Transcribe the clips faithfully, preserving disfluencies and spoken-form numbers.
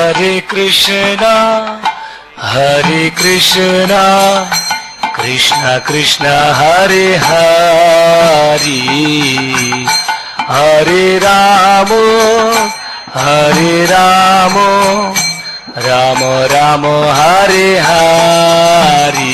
Hare Krishna, Hare Krishna, Krishna Krishna, Hare Hare, Hare Rama, Hare Rama, Rama Rama, Hare Hare.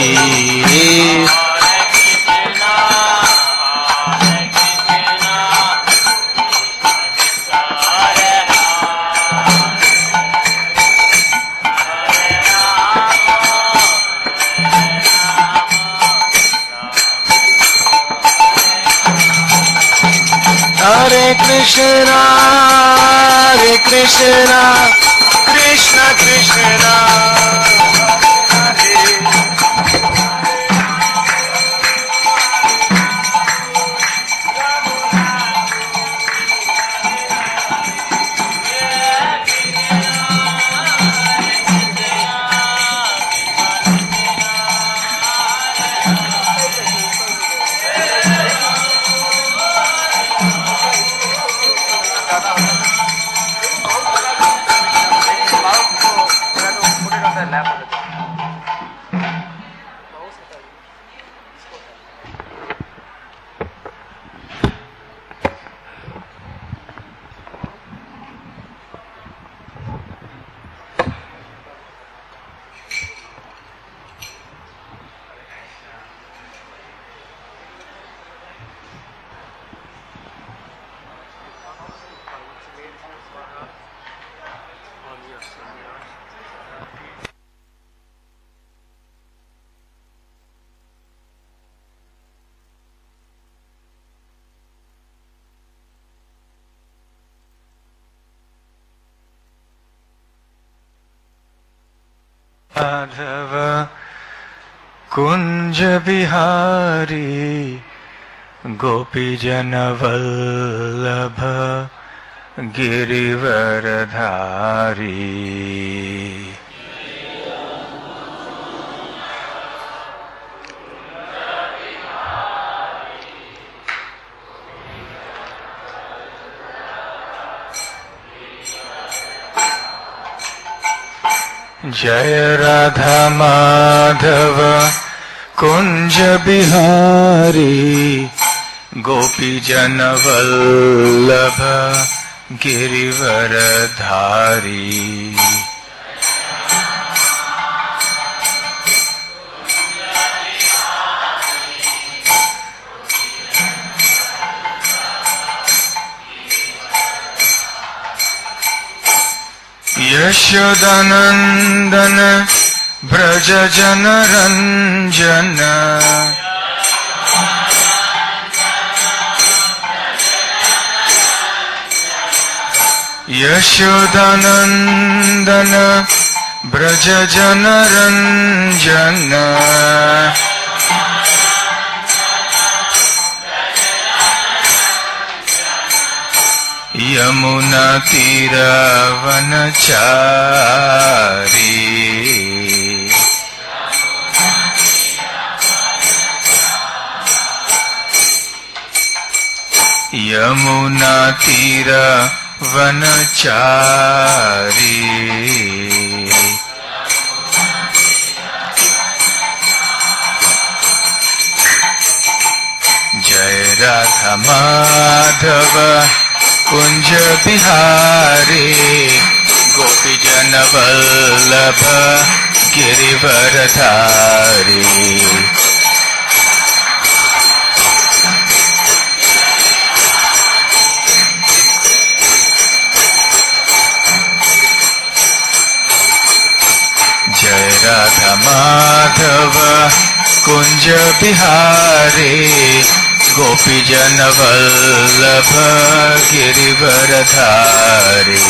Hare Krishna, Hare Krishna, Krishna Krishna, Hare Madhav Kunj Bihari गोपी जन वल्लभ गिरिवरधारी जय राधा माधव कुंज बिहारी गोपी जन वल्लभ गिरिवरधारी यशोदानंदन ब्रज जन रंजन यशोदानंदन ब्रज जन रंजन यमुना तीरवनचारी यमुना तीरवनचारी जय राधा माधव कुंज बिहारी गोपी जन वल्लभ गिरिवरधारी जय राधा माधव कुंज बिहारी गोपी जन वल्लभ गिरिवरधारी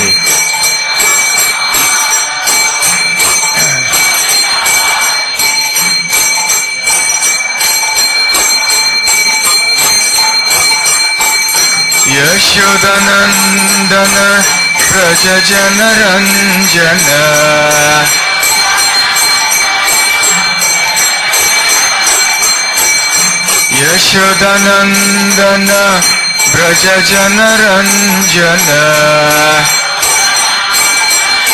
यशोदानंदन ब्रज जन रंजन यशोदानंदन ब्रज जन रंजन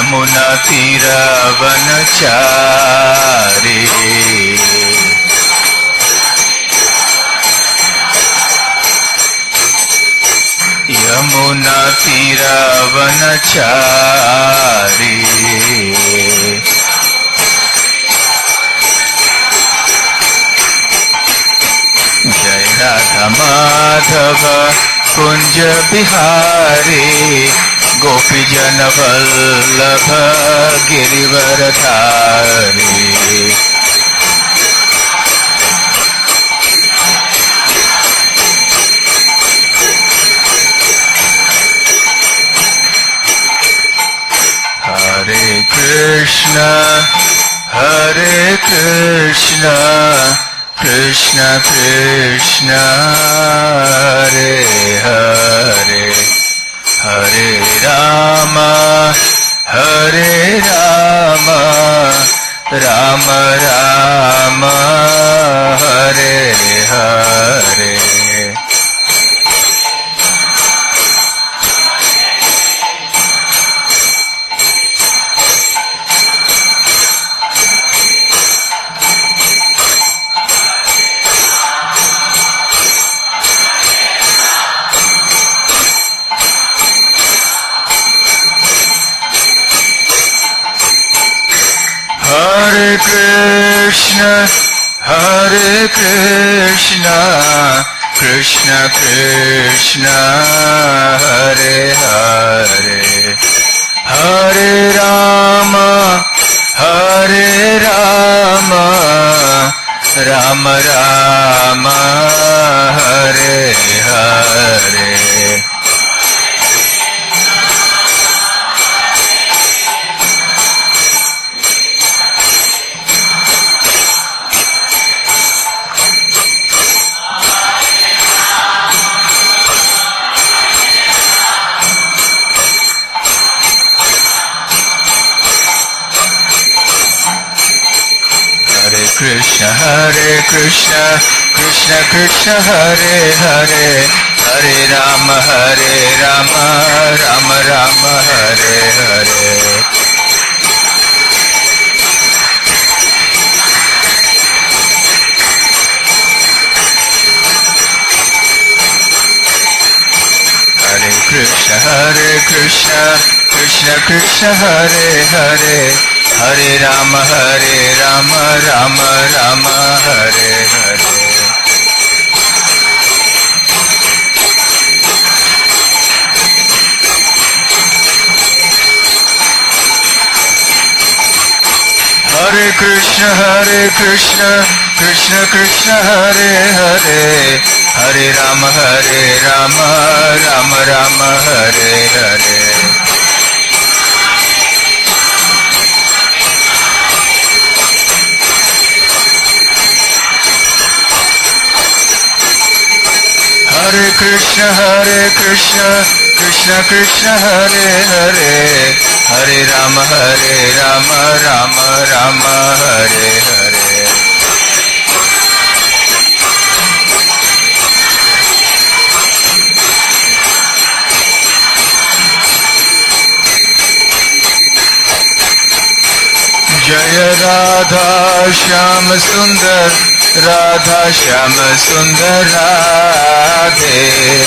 यमुना तीरावनचारी यमुना तीरावनचारी जय राधा माधव कुंज बिहारी गोपी जन वल्लभ गिरिवरधारी हरे कृष्ण हरे कृष्ण कृष्ण कृष्ण हरे हरे हरे राम हरे Ram Ram Ram Hare Hare Hare Krishna, Hare Krishna, Krishna Krishna, Hare Hare, Hare Rama, Hare Rama, Rama Rama, Hare Hare. Krishna Hare Krishna Krishna Krishna Hare Hare Hare Rama Hare Rama Rama Rama Hare Hare Hare Krishna Hare Krishna Krishna Krishna Hare Hare Hare Rama Hare Rama Rama Rama Hare Hare Hare Krishna Hare Krishna Krishna Krishna Hare Hare Hare Rama Hare Rama Rama Rama Hare Hare Hare Krishna Hare Krishna Krishna Krishna Hare Hare Hare Rama Hare Rama Rama Rama Hare Hare Jai Radha Shyam Sundar Radha Shyam Sundar Radhe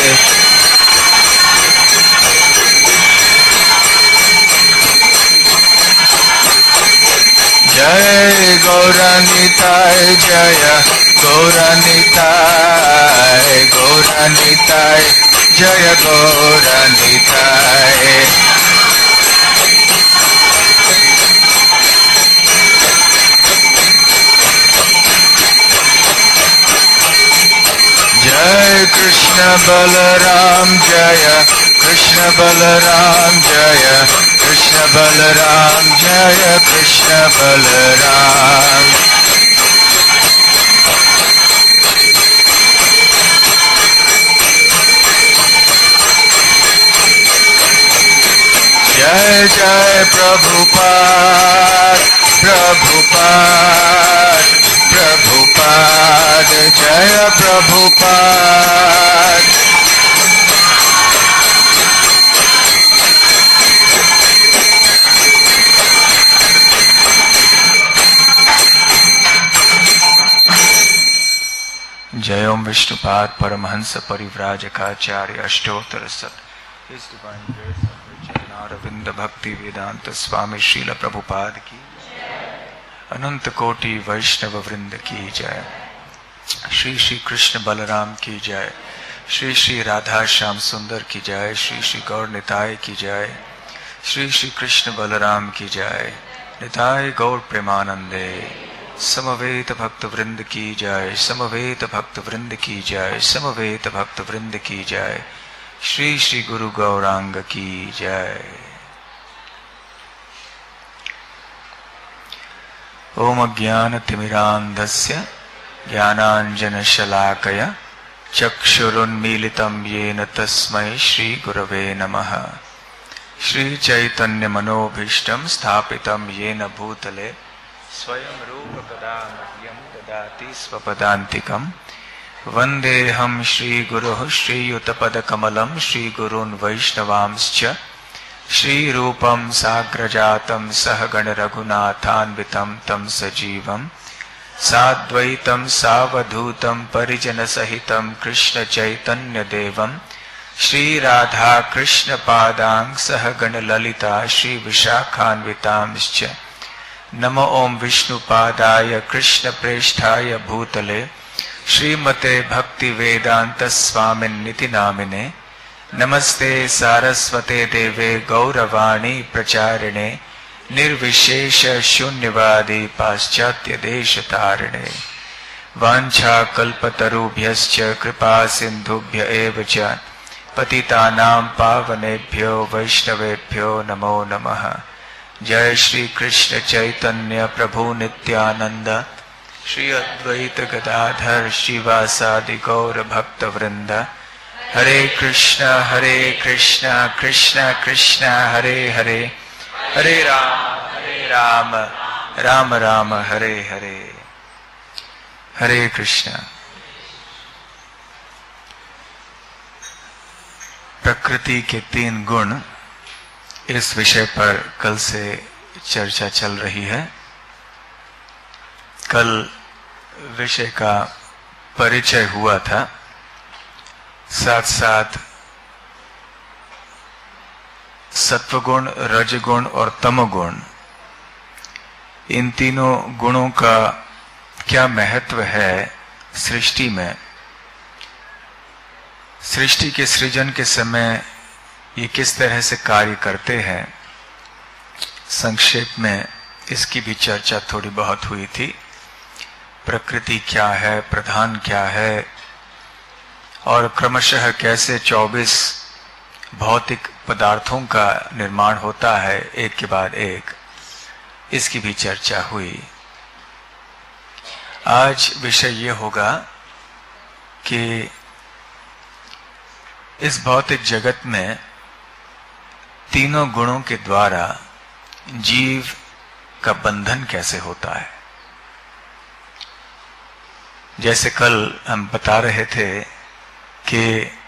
Jai Gauranitai Jaya Gauranitai Gauranitai Jaya Gauranitai Jai Krishna Balaram Jaya Krishna Balaram Jaya Krishna Balaram Jaya Krishna Balaram Jai Jai Prabhupada Prabhupada Prabhupada Jaya Prabhupada जय ओम विष्णुपाद परमहंस परिव्राजकाचार्य अष्टोत्तर सत His Divine Grace of Virgin Aravinda Bhakti Vedanta Swami Srila Prabhupada की अनंत कोटि वैष्णव वृंद की जय। श्री श्री कृष्ण बलराम की जय। श्री श्री राधा श्याम सुंदर की जय। श्री श्री गौर निताय की जय। श्री श्री कृष्ण बलराम की जय। निताय गौर प्रेमानंदे। समवेत भक्त वृंद की जय। समवेत भक्त वृंद की जय। समवेत भक्त वृंद की जय। श्री श्री गुरु गौरांग की जय। ओम अज्ञानतिमिरान्धस्य ज्ञानाञ्जनशलाकया चक्षुरुन्मीलितं येन तस्मै श्रीगुरवे नमः। श्रीचैतन्यमनोभीष्टं स्थापितं येन भूतले स्वयं रूप कदा मह्यं ददाति स्वपदान्तिकम्। वन्देऽहं श्रीगुरुः श्रीयुतपदकमलं श्रीगुरून् वैष्णवांश्च श्रीरूपं साग्रजातं सहगण रघुनाथान्वितं तं सजीवं साद्वैतं सावधूतं परिजनसहितं कृष्ण चैतन्यदेवं श्रीराधा कृष्णपादां सहगण ललिता श्रीविशाखान्वितांश्च। नमो ओम विष्णुपादाय कृष्णप्रेष्ठाय भूतले श्रीमते भक्ति वेदांत स्वामिन्निति नामिने। नमस्ते सारस्वते देवे गौरवाणी प्रचारिणे निर्विशेष शून्यवादी पाश्चात्य देश तारिणे। वाञ्छा कल्पतरुभ्यश्च कृपा सिन्धुभ्य एव च पतितानां पावनेभ्यो वैष्णवेभ्यो नमो नमः। जय श्री कृष्ण चैतन्य प्रभु नित्यानंद श्री अद्वैत गदाधर श्रीवासादि गौर भक्त वृंद। हरे कृष्ण हरे कृष्ण कृष्ण कृष्ण हरे हरे हरे राम हरे राम राम राम हरे हरे। हरे कृष्ण। प्रकृति के तीन गुण, इस विषय पर कल से चर्चा चल रही है। कल विषय का परिचय हुआ था, साथ साथ सत्वगुण, रजगुण और तमोगुण, इन तीनों गुणों का क्या महत्व है सृष्टि में। सृष्टि के सृजन के समय ये किस तरह से कार्य करते हैं, संक्षेप में इसकी भी चर्चा थोड़ी बहुत हुई थी। प्रकृति क्या है, प्रधान क्या है और क्रमशः कैसे चौबीस भौतिक पदार्थों का निर्माण होता है एक के बाद एक, इसकी भी चर्चा हुई। आज विषय ये होगा कि इस भौतिक जगत में तीनों गुणों के द्वारा जीव का बंधन कैसे होता है। जैसे कल हम बता रहे थे कि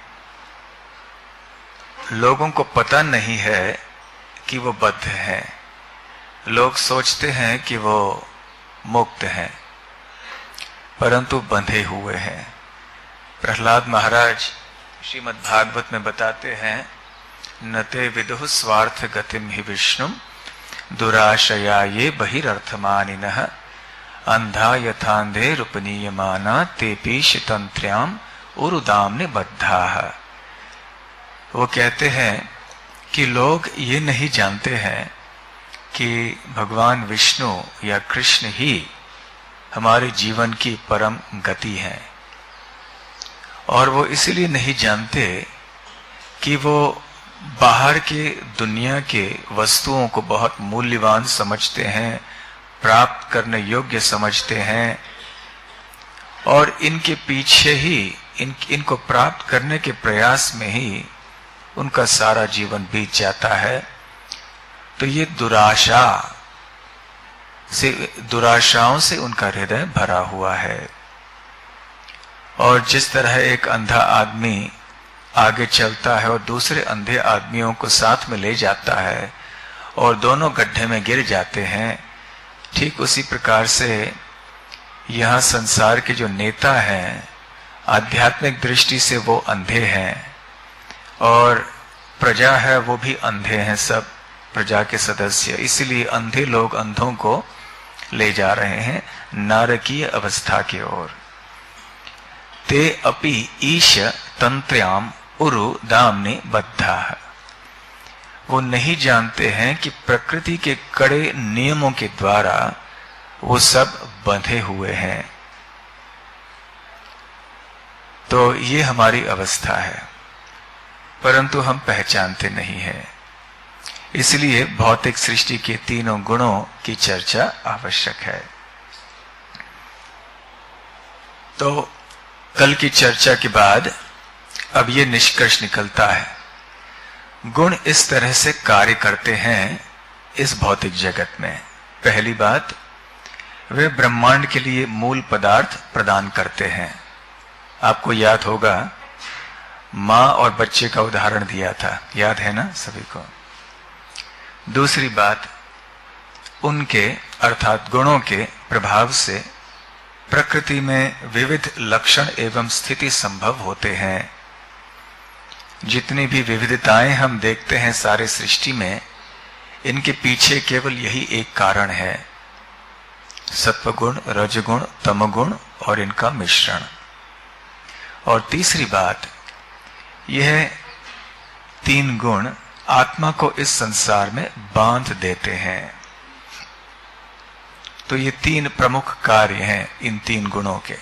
लोगों को पता नहीं है कि वो बद्ध हैं। लोग सोचते हैं कि वो मुक्त हैं, परंतु बंधे हुए हैं। प्रहलाद महाराज श्रीमद् भागवत में बताते हैं, नते विदुः स्वार्थ गतिम हि विष्णु दुराशया ये बहिरर्थमानिनः अंधा यथांधे रूपनीयमाना तेपि शितंत्र्याम उरुदाम ने बद्धाः। वो कहते हैं कि लोग ये नहीं जानते हैं कि भगवान विष्णु या कृष्ण ही हमारे जीवन की परम गति है, और वो इसलिए नहीं जानते कि वो बाहर के दुनिया के वस्तुओं को बहुत मूल्यवान समझते हैं, प्राप्त करने योग्य समझते हैं, और इनके पीछे ही इन इनको प्राप्त करने के प्रयास में ही उनका सारा जीवन बीत जाता है। तो ये दुराशा से दुराशाओं से उनका हृदय भरा हुआ है। और जिस तरह एक अंधा आदमी आगे चलता है और दूसरे अंधे आदमियों को साथ में ले जाता है और दोनों गड्ढे में गिर जाते हैं, ठीक उसी प्रकार से यहाँ संसार के जो नेता हैं आध्यात्मिक दृष्टि से वो अंधे हैं और प्रजा है वो भी अंधे हैं, सब प्रजा के सदस्य, इसलिए अंधे लोग अंधों को ले जा रहे हैं नारकीय अवस्था की ओर। ते अपि ईश तंत्र्याम उरु दामने बद्धा, वो नहीं जानते हैं कि प्रकृति के कड़े नियमों के द्वारा वो सब बंधे हुए हैं। तो ये हमारी अवस्था है, परंतु हम पहचानते नहीं हैं। इसलिए भौतिक सृष्टि के तीनों गुणों की चर्चा आवश्यक है। तो कल की चर्चा के बाद अब ये निष्कर्ष निकलता है, गुण इस तरह से कार्य करते हैं इस भौतिक जगत में। पहली बात, वे ब्रह्मांड के लिए मूल पदार्थ प्रदान करते हैं। आपको याद होगा मां और बच्चे का उदाहरण दिया था, याद है ना सभी को। दूसरी बात, उनके अर्थात गुणों के प्रभाव से प्रकृति में विविध लक्षण एवं स्थिति संभव होते हैं। जितनी भी विविधताएं हम देखते हैं सारे सृष्टि में, इनके पीछे केवल यही एक कारण है, सत्वगुण, रजगुण, तमगुण और इनका मिश्रण। और तीसरी बात, यह तीन गुण आत्मा को इस संसार में बांध देते हैं। तो ये तीन प्रमुख कार्य हैं इन तीन गुणों के।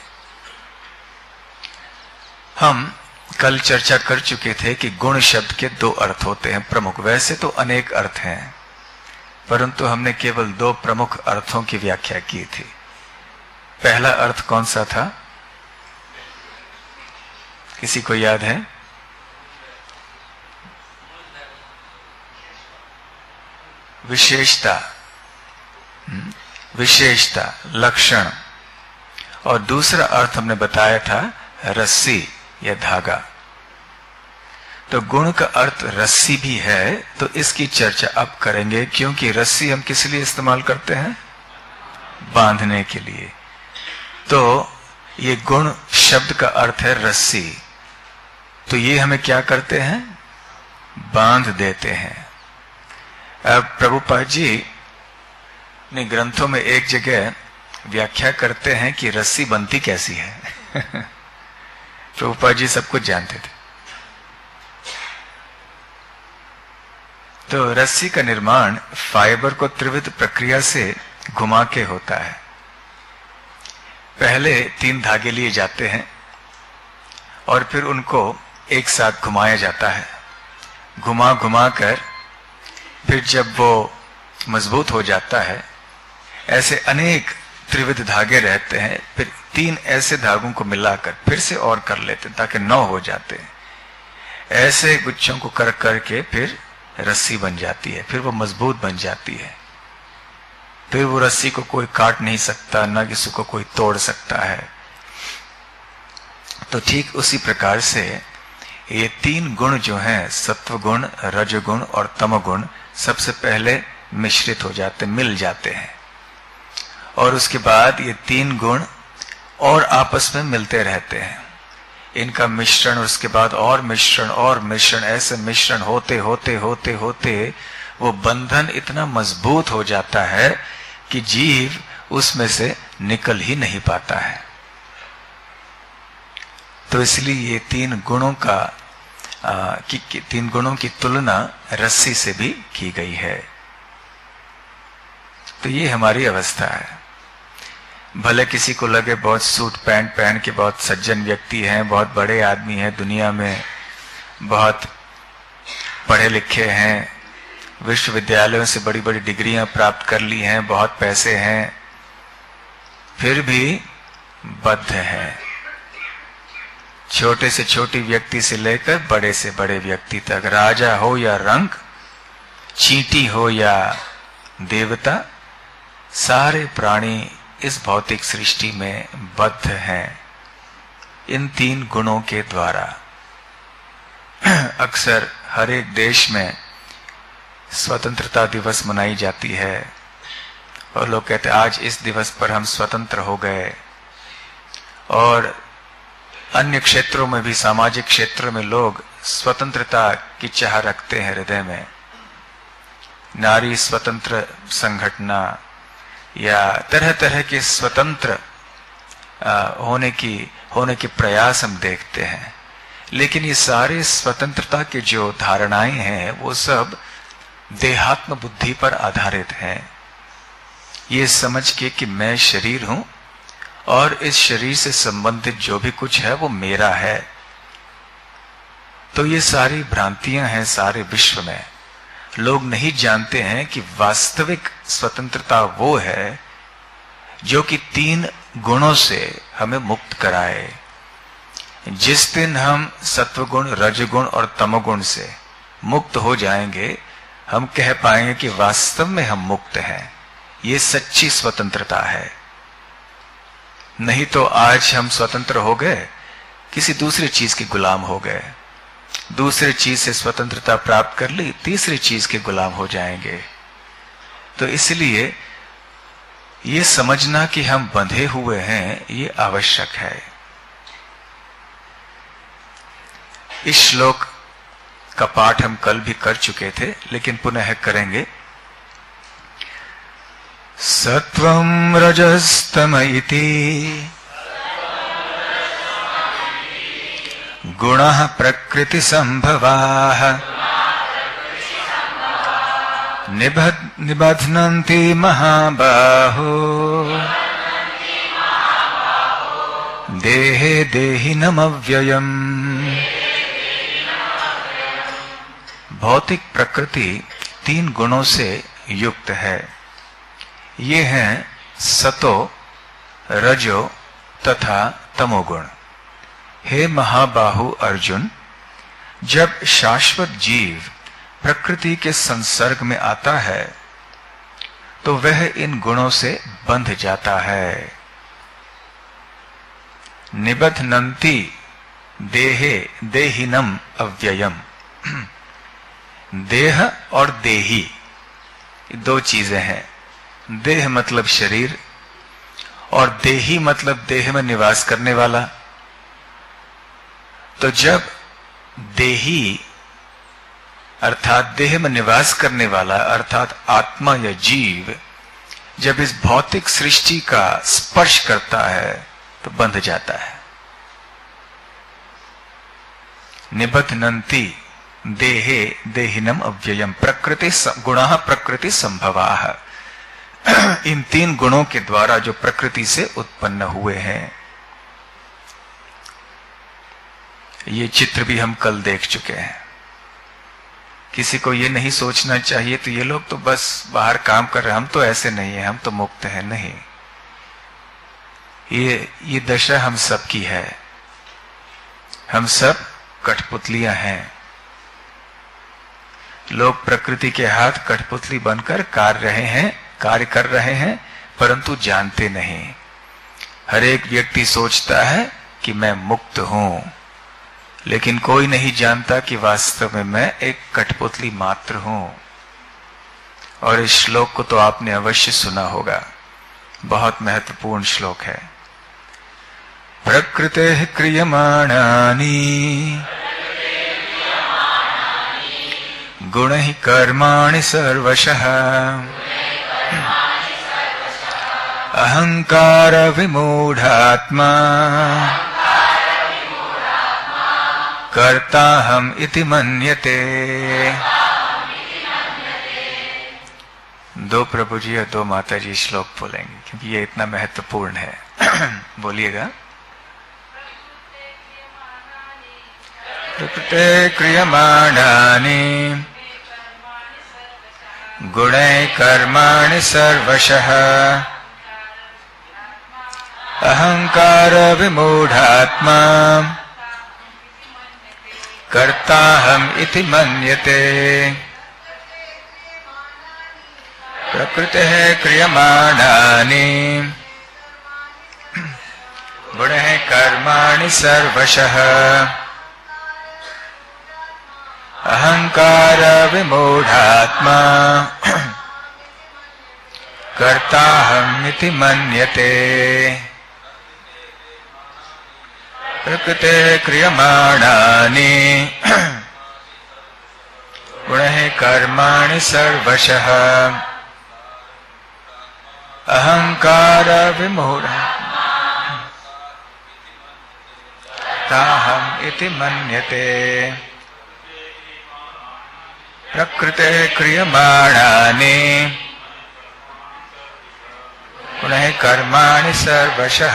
हम कल चर्चा कर चुके थे कि गुण शब्द के दो अर्थ होते हैं प्रमुख। वैसे तो अनेक अर्थ हैं, परंतु हमने केवल दो प्रमुख अर्थों की व्याख्या की थी। पहला अर्थ कौन सा था, किसी को याद है? विशेषता, विशेषता, लक्षण। और दूसरा अर्थ हमने बताया था रस्सी या धागा। तो गुण का अर्थ रस्सी भी है, तो इसकी चर्चा अब करेंगे, क्योंकि रस्सी हम किस लिए इस्तेमाल करते हैं? बांधने के लिए। तो ये गुण शब्द का अर्थ है रस्सी, तो ये हमें क्या करते हैं? बांध देते हैं। अब प्रभुपाद जी ने ग्रंथों में एक जगह व्याख्या करते हैं कि रस्सी बनती कैसी है। प्रभुपाद जी सब कुछ जानते थे। तो रस्सी का निर्माण फाइबर को त्रिविध प्रक्रिया से घुमा के होता है। पहले तीन धागे लिए जाते हैं और फिर उनको एक साथ घुमाया जाता है। घुमा घुमा कर फिर जब वो मजबूत हो जाता है, ऐसे अनेक त्रिविध धागे रहते हैं, फिर तीन ऐसे धागों को मिलाकर फिर से और कर लेते हैं ताकि नौ हो जाते हैं। ऐसे गुच्छों को कर करके फिर रस्सी बन जाती है, फिर वो मजबूत बन जाती है। फिर वो रस्सी को कोई काट नहीं सकता, ना किसी को कोई तोड़ सकता है। तो ठीक उसी प्रकार से ये तीन गुण जो हैं, सत्वगुण, रजगुण और तमगुण, सबसे पहले मिश्रित हो जाते, मिल जाते हैं। और उसके बाद ये तीन गुण और आपस में मिलते रहते हैं। इनका मिश्रण, और उसके बाद और मिश्रण और मिश्रण, ऐसे मिश्रण होते होते होते होते वो बंधन इतना मजबूत हो जाता है कि जीव उसमें से निकल ही नहीं पाता है। तो इसलिए ये तीन गुणों का आ, कि, कि तीन गुणों की तुलना रस्सी से भी की गई है। तो ये हमारी अवस्था है। भले किसी को लगे बहुत सूट पैंट पहन के बहुत सज्जन व्यक्ति हैं, बहुत बड़े आदमी हैं, दुनिया में बहुत पढ़े लिखे हैं, विश्वविद्यालयों से बड़ी बड़ी डिग्रियां प्राप्त कर ली हैं, बहुत पैसे हैं, फिर भी बद्ध हैं। छोटे से छोटी व्यक्ति से लेकर बड़े से बड़े व्यक्ति तक, राजा हो या रंक, चींटी हो या देवता, सारे प्राणी इस भौतिक सृष्टि में बद्ध हैं इन तीन गुणों के द्वारा। अक्सर हर एक देश में स्वतंत्रता दिवस मनाई जाती है और लोग कहते हैं आज इस दिवस पर हम स्वतंत्र हो गए। और अन्य क्षेत्रों में भी, सामाजिक क्षेत्र में लोग स्वतंत्रता की चाह रखते हैं हृदय में। नारी स्वतंत्र संगठना या तरह तरह के स्वतंत्र होने की होने के प्रयास हम देखते हैं। लेकिन ये सारे स्वतंत्रता के जो धारणाएं हैं वो सब देहात्म बुद्धि पर आधारित हैं। ये समझ के कि मैं शरीर हूं और इस शरीर से संबंधित जो भी कुछ है वो मेरा है। तो ये सारी भ्रांतियां हैं सारे विश्व में। लोग नहीं जानते हैं कि वास्तविक स्वतंत्रता वो है जो कि तीन गुणों से हमें मुक्त कराए। जिस दिन हम सत्वगुण, रजगुण और तमोगुण से मुक्त हो जाएंगे, हम कह पाएंगे कि वास्तव में हम मुक्त हैं। ये सच्ची स्वतंत्रता है। नहीं तो आज हम स्वतंत्र हो गए, किसी दूसरी चीज के गुलाम हो गए, दूसरी चीज से स्वतंत्रता प्राप्त कर ली, तीसरी चीज के गुलाम हो जाएंगे। तो इसलिए ये समझना कि हम बंधे हुए हैं, ये आवश्यक है। इस श्लोक का पाठ हम कल भी कर चुके थे, लेकिन पुनः करेंगे। सत्वं रजस्तम इति गुणः प्रकृति संभवाः निबध्नन्ति महाबाहो देहे देहिनमव्ययम्। भौतिक प्रकृति तीन गुणों से युक्त है। ये हैं सतो, रजो तथा तमोगुण। हे महाबाहु अर्जुन, जब शाश्वत जीव प्रकृति के संसर्ग में आता है तो वह इन गुणों से बंध जाता है। निबध्नन्ति देहे देहिनम अव्ययम। देह और देही दो चीजें हैं। देह मतलब शरीर और देही मतलब देह में निवास करने वाला। तो जब देही अर्थात देह में निवास करने वाला अर्थात आत्मा या जीव जब इस भौतिक सृष्टि का स्पर्श करता है तो बंध जाता है। निबध्नन्ति देहे देहिनम अव्ययम प्रकृति गुणः प्रकृति संभवाः। इन तीन गुणों के द्वारा जो प्रकृति से उत्पन्न हुए हैं, ये चित्र भी हम कल देख चुके हैं। किसी को ये नहीं सोचना चाहिए तो ये लोग तो बस बाहर काम कर रहे हैं, हम तो ऐसे नहीं है, हम तो मुक्त हैं। नहीं, ये ये दशा हम सब की है। हम सब कठपुतलियां हैं। लोग प्रकृति के हाथ कठपुतली बनकर कार्य रहे हैं कार्य कर रहे हैं, परंतु जानते नहीं। हर एक व्यक्ति सोचता है कि मैं मुक्त हूं, लेकिन कोई नहीं जानता कि वास्तव में मैं एक कठपुतली मात्र हूं। और इस श्लोक को तो आपने अवश्य सुना होगा, बहुत महत्वपूर्ण श्लोक है। प्रकृतेः क्रियमाणानि गुणैः कर्माणि सर्वशः अहंकार विमूढ़ात्मा कर्ताहम् इति मन्यते। दो प्रभु जी और दो माता जी श्लोक बोलेंगे क्योंकि ये इतना महत्वपूर्ण है। बोलिएगा। प्रकृते क्रियमाणानि गुणैः कर्माणि सर्वशः अहंकार विमूढ़ात्मा कर्ताहम् इति मन्यते। प्रकृतेः क्रियमाणानि गुणैः कर्माणि सर्वशः अहंकार विमूढ़ात्मा कर्ताहम् इति मन्यते। प्रकृते क्रियमाणानि गुणैः कर्माणि सर्वशः अहंकार विमूढः ताहम् इति मन्यते। प्रकृते क्रियमाणानि गुणैः कर्माणि सर्वशः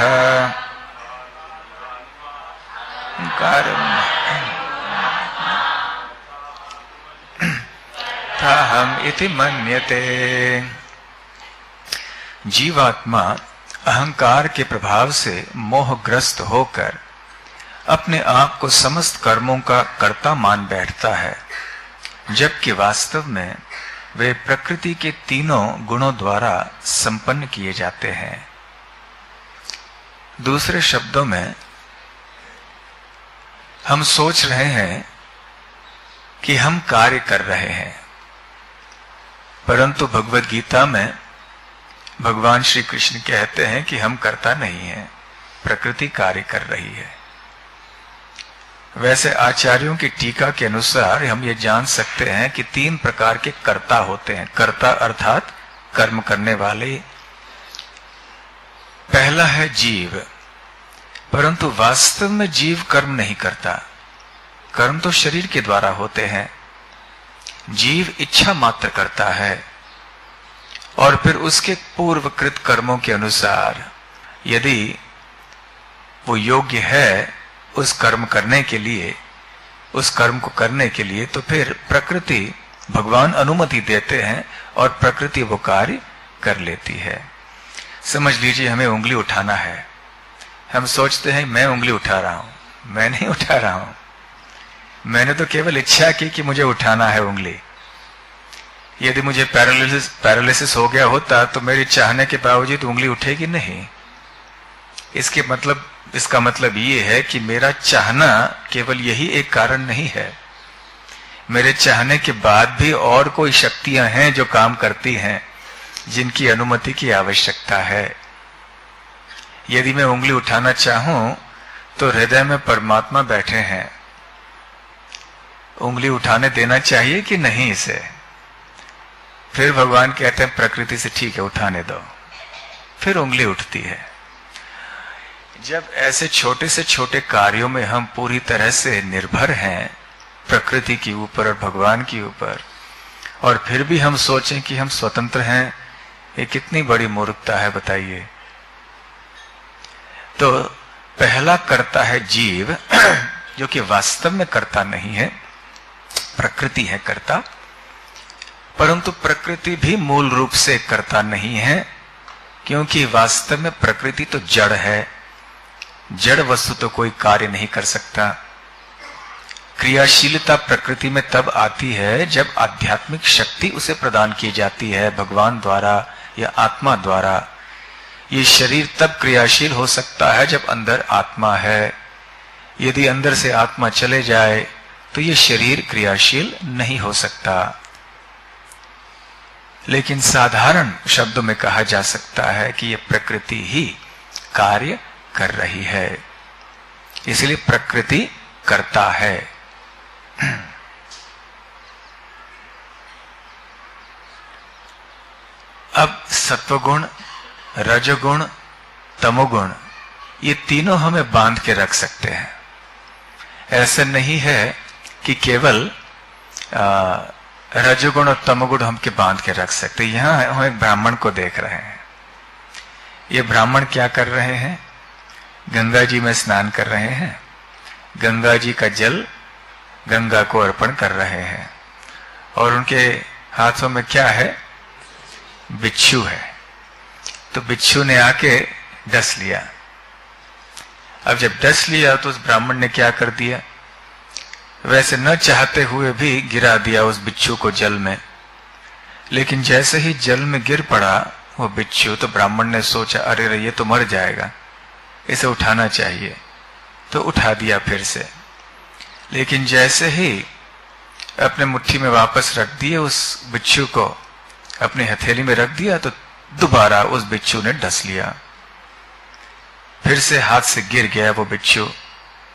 ताहम् इति मन्यते। जीवात्मा अहंकार के प्रभाव से मोहग्रस्त होकर अपने आप को समस्त कर्मों का कर्ता मान बैठता है, जबकि वास्तव में वे प्रकृति के तीनों गुणों द्वारा संपन्न किए जाते हैं। दूसरे शब्दों में हम सोच रहे हैं कि हम कार्य कर रहे हैं, परंतु भगवद गीता में भगवान श्री कृष्ण कहते हैं कि हम करता नहीं है, प्रकृति कार्य कर रही है। वैसे आचार्यों की टीका के अनुसार हम ये जान सकते हैं कि तीन प्रकार के कर्ता होते हैं। कर्ता अर्थात कर्म करने वाले। पहला है जीव, परंतु वास्तव में जीव कर्म नहीं करता, कर्म तो शरीर के द्वारा होते हैं। जीव इच्छा मात्र करता है और फिर उसके पूर्वकृत कर्मों के अनुसार यदि वो योग्य है उस कर्म करने के लिए, उस कर्म को करने के लिए, तो फिर प्रकृति भगवान अनुमति देते हैं और प्रकृति वो कार्य कर लेती है। समझ लीजिए हमें उंगली उठाना है, हम सोचते हैं मैं उंगली उठा रहा हूं, मैं नहीं उठा रहा हूं, मैंने तो केवल इच्छा की कि मुझे उठाना है उंगली। यदि मुझे पैरालिसिस पैरालिसिस हो गया होता तो मेरी चाहने के बावजूद उंगली उठेगी नहीं। इसके मतलब इसका मतलब ये है कि मेरा चाहना केवल यही एक कारण नहीं है, मेरे चाहने के बाद भी और कोई शक्तियां हैं जो काम करती हैं, जिनकी अनुमति की आवश्यकता है। यदि मैं उंगली उठाना चाहूं तो हृदय में परमात्मा बैठे हैं, उंगली उठाने देना चाहिए कि नहीं इसे? फिर भगवान कहते हैं प्रकृति से ठीक है उठाने दो, फिर उंगली उठती है। जब ऐसे छोटे से छोटे कार्यों में हम पूरी तरह से निर्भर हैं प्रकृति के ऊपर और भगवान के ऊपर, और फिर भी हम सोचें कि हम स्वतंत्र हैं, ये कितनी बड़ी मूर्खता है बताइए। तो पहला कर्ता है जीव, जो कि वास्तव में कर्ता नहीं है, प्रकृति है कर्ता। परंतु प्रकृति भी मूल रूप से कर्ता नहीं है, क्योंकि वास्तव में प्रकृति तो जड़ है, जड़ वस्तु तो कोई कार्य नहीं कर सकता। क्रियाशीलता प्रकृति में तब आती है जब आध्यात्मिक शक्ति उसे प्रदान की जाती है भगवान द्वारा या आत्मा द्वारा। ये शरीर तब क्रियाशील हो सकता है जब अंदर आत्मा है। यदि अंदर से आत्मा चले जाए तो ये शरीर क्रियाशील नहीं हो सकता। लेकिन साधारण शब्दों में कहा जा सकता है कि ये प्रकृति ही कार्य कर रही है, इसलिए प्रकृति करता है। अब सत्वगुण, रजोगुण, तमोगुण, ये तीनों हमें बांध के रख सकते हैं। ऐसा नहीं है कि केवल आ, रजोगुण और तमोगुण हमके बांध के रख सकते। यहां हम एक ब्राह्मण को देख रहे हैं। ये ब्राह्मण क्या कर रहे हैं? गंगा जी में स्नान कर रहे हैं, गंगा जी का जल गंगा को अर्पण कर रहे हैं, और उनके हाथों में क्या है? बिच्छू है। तो बिच्छू ने आके डस लिया। अब जब डस लिया तो उस ब्राह्मण ने क्या कर दिया? वैसे न चाहते हुए भी गिरा दिया उस बिच्छू को जल में। लेकिन जैसे ही जल में गिर पड़ा वो बिच्छू, तो ब्राह्मण ने सोचा अरे रे ये तो मर जाएगा, इसे उठाना चाहिए, तो उठा दिया फिर से। लेकिन जैसे ही अपने मुट्ठी में वापस रख दिए उस बिच्छू को, अपनी हथेली में रख दिया, तो दोबारा उस बिच्छू ने डस लिया। फिर से हाथ से गिर गया वो बिच्छू।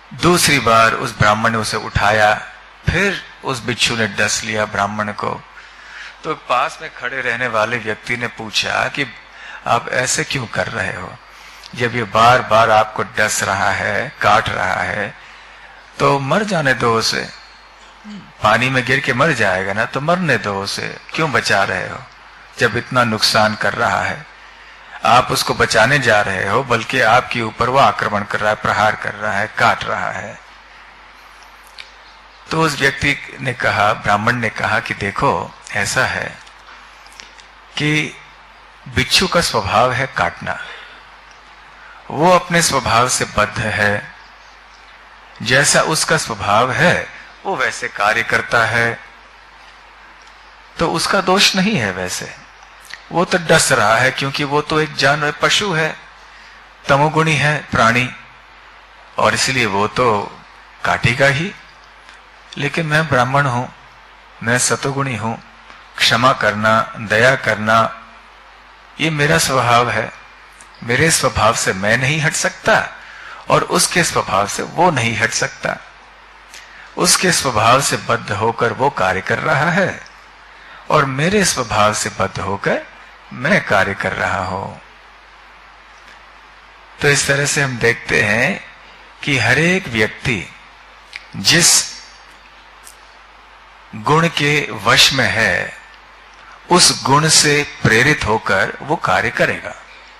दूसरी बार उस ब्राह्मण ने उसे उठाया, फिर उस बिच्छू ने डस लिया ब्राह्मण को। तो पास में खड़े रहने वाले व्यक्ति ने पूछा कि आप ऐसे क्यों कर रहे हो? जब ये बार बार आपको डस रहा है, काट रहा है, तो मर जाने दो उसे, पानी में गिर के मर जाएगा ना, तो मरने दो उसे, क्यों बचा रहे हो? जब इतना नुकसान कर रहा है, आप उसको बचाने जा रहे हो, बल्कि आपके ऊपर वो आक्रमण कर रहा है, प्रहार कर रहा है, काट रहा है। तो उस व्यक्ति ने कहा, ब्राह्मण ने कहा कि देखो, ऐसा है कि बिच्छू का स्वभाव है काटना, वो अपने स्वभाव से बद्ध है, जैसा उसका स्वभाव है वो वैसे कार्य करता है, तो उसका दोष नहीं है। वैसे वो तो डस रहा है क्योंकि वो तो एक जानवर, पशु है, तमोगुणी है प्राणी, और इसलिए वो तो काटेगा ही। लेकिन मैं ब्राह्मण हूं, मैं सतोगुणी हूं, क्षमा करना, दया करना, ये मेरा स्वभाव है। मेरे स्वभाव से मैं नहीं हट सकता और उसके स्वभाव से वो नहीं हट सकता। उसके स्वभाव से बद्ध होकर वो कार्य कर रहा है और मेरे स्वभाव से बद्ध होकर मैं कार्य कर रहा हूं। तो इस तरह से हम देखते हैं कि हर एक व्यक्ति जिस गुण के वश में है, उस गुण से प्रेरित होकर वो कार्य करेगा।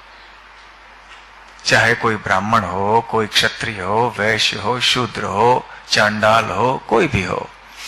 चाहे कोई ब्राह्मण हो, कोई क्षत्रिय हो, वैश्य हो, शूद्र हो, चांडाल हो, कोई भी हो।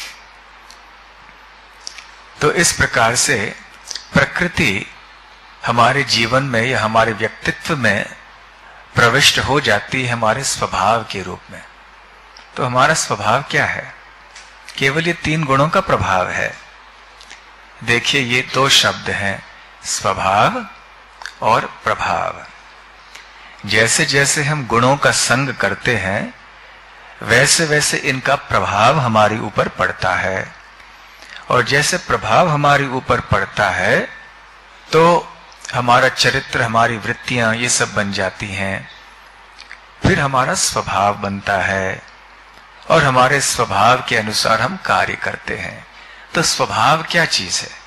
तो इस प्रकार से प्रकृति हमारे जीवन में या हमारे व्यक्तित्व में प्रविष्ट हो जाती है हमारे स्वभाव के रूप में। तो हमारा स्वभाव क्या है? केवल ये तीन गुणों का प्रभाव है। देखिए, ये दो शब्द हैं, स्वभाव और प्रभाव। जैसे जैसे हम गुणों का संग करते हैं, वैसे वैसे इनका प्रभाव हमारे ऊपर पड़ता है, और जैसे प्रभाव हमारे ऊपर पड़ता है तो हमारा चरित्र, हमारी वृत्तियां, ये सब बन जाती हैं। फिर हमारा स्वभाव बनता है और हमारे स्वभाव के अनुसार हम कार्य करते हैं। तो स्वभाव क्या चीज है?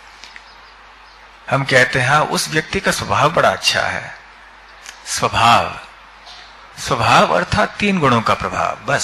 हम कहते हैं हाँ, उस व्यक्ति का स्वभाव बड़ा अच्छा है। स्वभाव, स्वभाव अर्थात तीन गुणों का प्रभाव। बस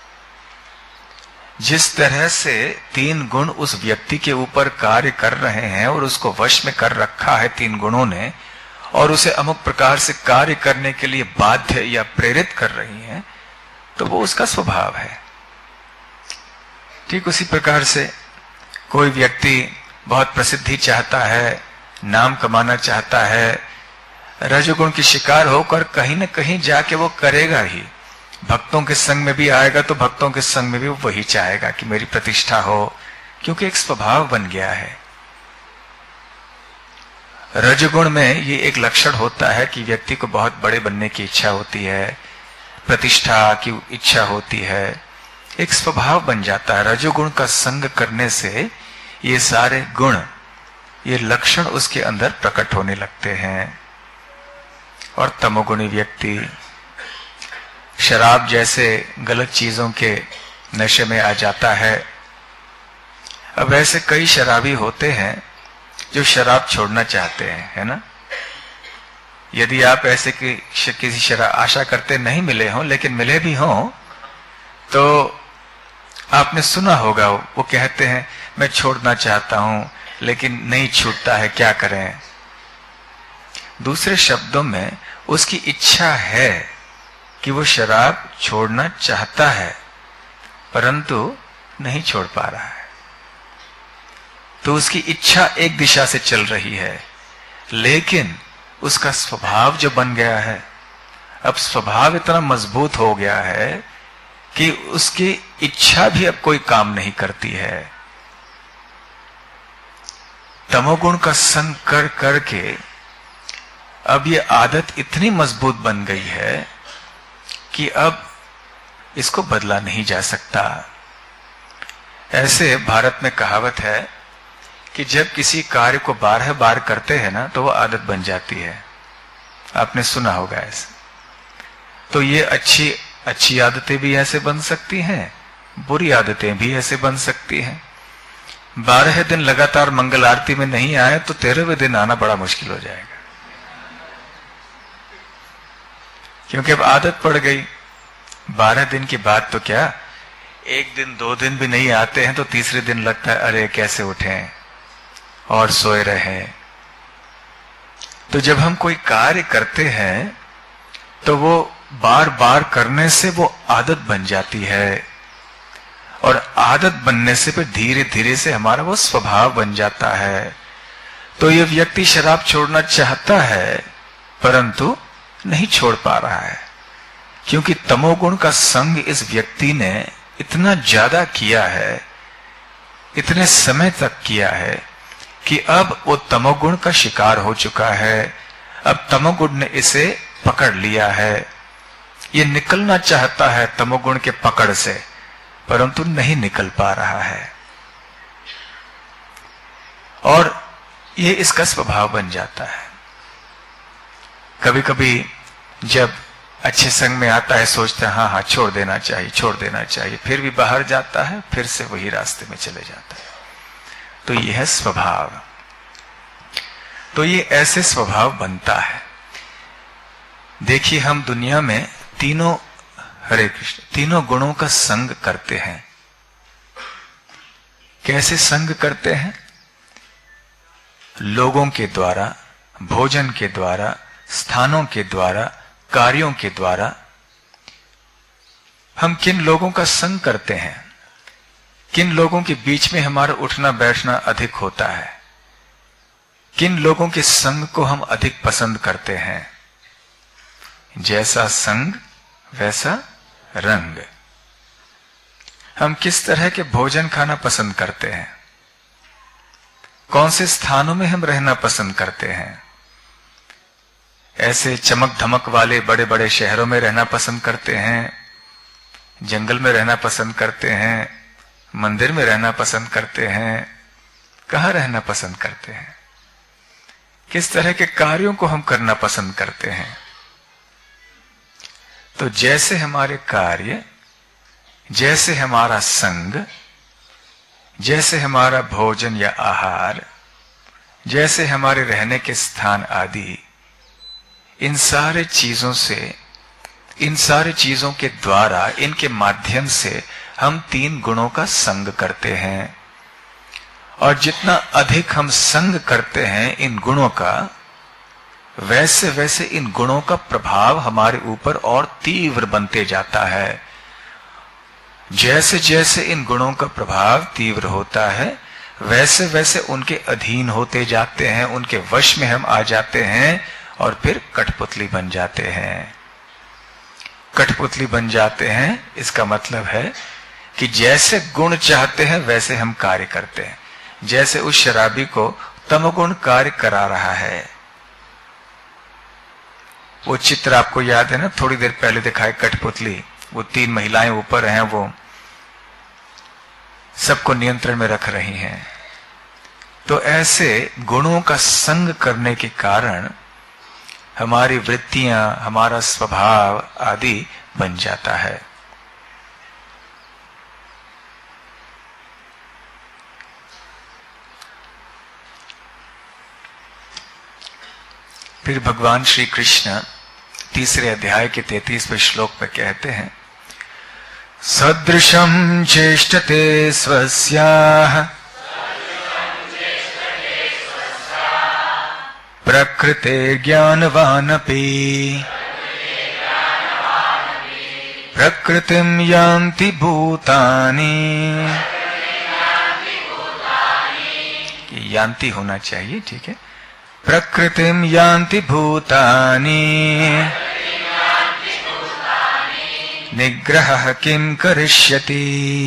जिस तरह से तीन गुण उस व्यक्ति के ऊपर कार्य कर रहे हैं और उसको वश में कर रखा है तीन गुणों ने, और उसे अमुक प्रकार से कार्य करने के लिए बाध्य या प्रेरित कर रही हैं, तो वो उसका स्वभाव है। ठीक उसी प्रकार से कोई व्यक्ति बहुत प्रसिद्धि चाहता है, नाम कमाना चाहता है, रजोगुण की शिकार होकर कहीं न कहीं जाके वो करेगा ही। भक्तों के संग में भी आएगा तो भक्तों के संग में भी वो वही चाहेगा कि मेरी प्रतिष्ठा हो, क्योंकि एक स्वभाव बन गया है। रजोगुण में ये एक लक्षण होता है कि व्यक्ति को बहुत बड़े बनने की इच्छा होती है, प्रतिष्ठा की इच्छा होती है, एक स्वभाव बन जाता है। रजोगुण का संग करने से ये सारे गुण, ये लक्षण उसके अंदर प्रकट होने लगते हैं। और तमोगुणी व्यक्ति शराब जैसे गलत चीजों के नशे में आ जाता है। अब ऐसे कई शराबी होते हैं जो शराब छोड़ना चाहते हैं, है ना? यदि आप ऐसे कि किसी शराब आशा करते नहीं मिले हों, लेकिन मिले भी हों, तो आपने सुना होगा वो कहते हैं मैं छोड़ना चाहता हूं लेकिन नहीं छूटता है, क्या करें? दूसरे शब्दों में उसकी इच्छा है कि वो शराब छोड़ना चाहता है, परंतु नहीं छोड़ पा रहा है। तो उसकी इच्छा एक दिशा से चल रही है, लेकिन उसका स्वभाव जो बन गया है, अब स्वभाव इतना मजबूत हो गया है कि उसकी इच्छा भी अब कोई काम नहीं करती है। तमोगुण का संग कर करके अब ये आदत इतनी मजबूत बन गई है कि अब इसको बदला नहीं जा सकता। ऐसे भारत में कहावत है कि जब किसी कार्य को बारह बार करते हैं ना, तो वो आदत बन जाती है। आपने सुना होगा ऐसे। तो ये अच्छी अच्छी आदतें भी ऐसे बन सकती हैं, बुरी आदतें भी ऐसे बन सकती हैं। बारह दिन लगातार मंगल आरती में नहीं आए तो तेरहवें दिन आना बड़ा मुश्किल हो जाएगा, क्योंकि अब आदत पड़ गई। बारह दिन के बाद तो क्या, एक दिन दो दिन भी नहीं आते हैं तो तीसरे दिन लगता है अरे कैसे उठें और सोए रहे। तो जब हम कोई कार्य करते हैं तो वो बार बार करने से वो आदत बन जाती है, और आदत बनने से फिर धीरे धीरे से हमारा वो स्वभाव बन जाता है। तो ये व्यक्ति शराब छोड़ना चाहता है परंतु नहीं छोड़ पा रहा है, क्योंकि तमोगुण का संग इस व्यक्ति ने इतना ज्यादा किया है, इतने समय तक किया है कि अब वो तमोगुण का शिकार हो चुका है। अब तमोगुण ने इसे पकड़ लिया है। ये निकलना चाहता है तमोगुण के पकड़ से, परंतु नहीं निकल पा रहा है, और ये इसका स्वभाव बन जाता है। कभी कभी जब अच्छे संग में आता है सोचता है हाँ हाँ छोड़ देना चाहिए, छोड़ देना चाहिए, फिर भी बाहर जाता है, फिर से वही रास्ते में चले जाता है। तो ये है स्वभाव। तो ये ऐसे स्वभाव बनता है। देखिए, हम दुनिया में तीनों, हरे कृष्ण, तीनों गुणों का संग करते हैं। कैसे संग करते हैं? लोगों के द्वारा, भोजन के द्वारा, स्थानों के द्वारा, कार्यों के द्वारा। हम किन लोगों का संग करते हैं, किन लोगों के बीच में हमारा उठना बैठना अधिक होता है, किन लोगों के संग को हम अधिक पसंद करते हैं। जैसा संग वैसा रंग। हम किस तरह के भोजन खाना पसंद करते हैं, कौन से स्थानों में हम रहना पसंद करते हैं। ऐसे चमक धमक वाले बड़े बड़े शहरों में रहना पसंद करते हैं, जंगल में रहना पसंद करते हैं, मंदिर में रहना पसंद करते हैं, कहाँ रहना पसंद करते हैं, किस तरह के कार्यों को हम करना पसंद करते हैं। तो जैसे हमारे कार्य, जैसे हमारा संग, जैसे हमारा भोजन या आहार, जैसे हमारे रहने के स्थान आदि, इन सारे चीजों से, इन सारे चीजों के द्वारा, इनके माध्यम से हम तीन गुणों का संग करते हैं। और जितना अधिक हम संग करते हैं इन गुणों का, वैसे वैसे इन गुणों का प्रभाव हमारे ऊपर और तीव्र बनते जाता है। जैसे जैसे इन गुणों का प्रभाव तीव्र होता है, वैसे वैसे उनके अधीन होते जाते हैं, उनके वश में हम आ जाते हैं, और फिर कठपुतली बन जाते हैं। कठपुतली बन जाते हैं, इसका मतलब है कि जैसे गुण चाहते हैं वैसे हम कार्य करते हैं। जैसे उस शराबी को तमोगुण कार्य करा रहा है। वो चित्र आपको याद है ना, थोड़ी देर पहले दिखाए कठपुतली, वो तीन महिलाएं ऊपर हैं, वो सबको नियंत्रण में रख रही हैं। तो ऐसे गुणों का संग करने के कारण हमारी वृत्तियां, हमारा स्वभाव आदि बन जाता है। फिर भगवान श्री कृष्ण तीसरे अध्याय के तैंतीसवें श्लोक में कहते हैं, सदृशं चेष्टते स्वस्याः प्रकृते ज्ञानवानपि प्रकृतिं यान्ति भूतानि। ये यान्ति होना चाहिए, ठीक है। प्रकृतिं यान्ति भूतानि निग्रहः किं करिष्यति।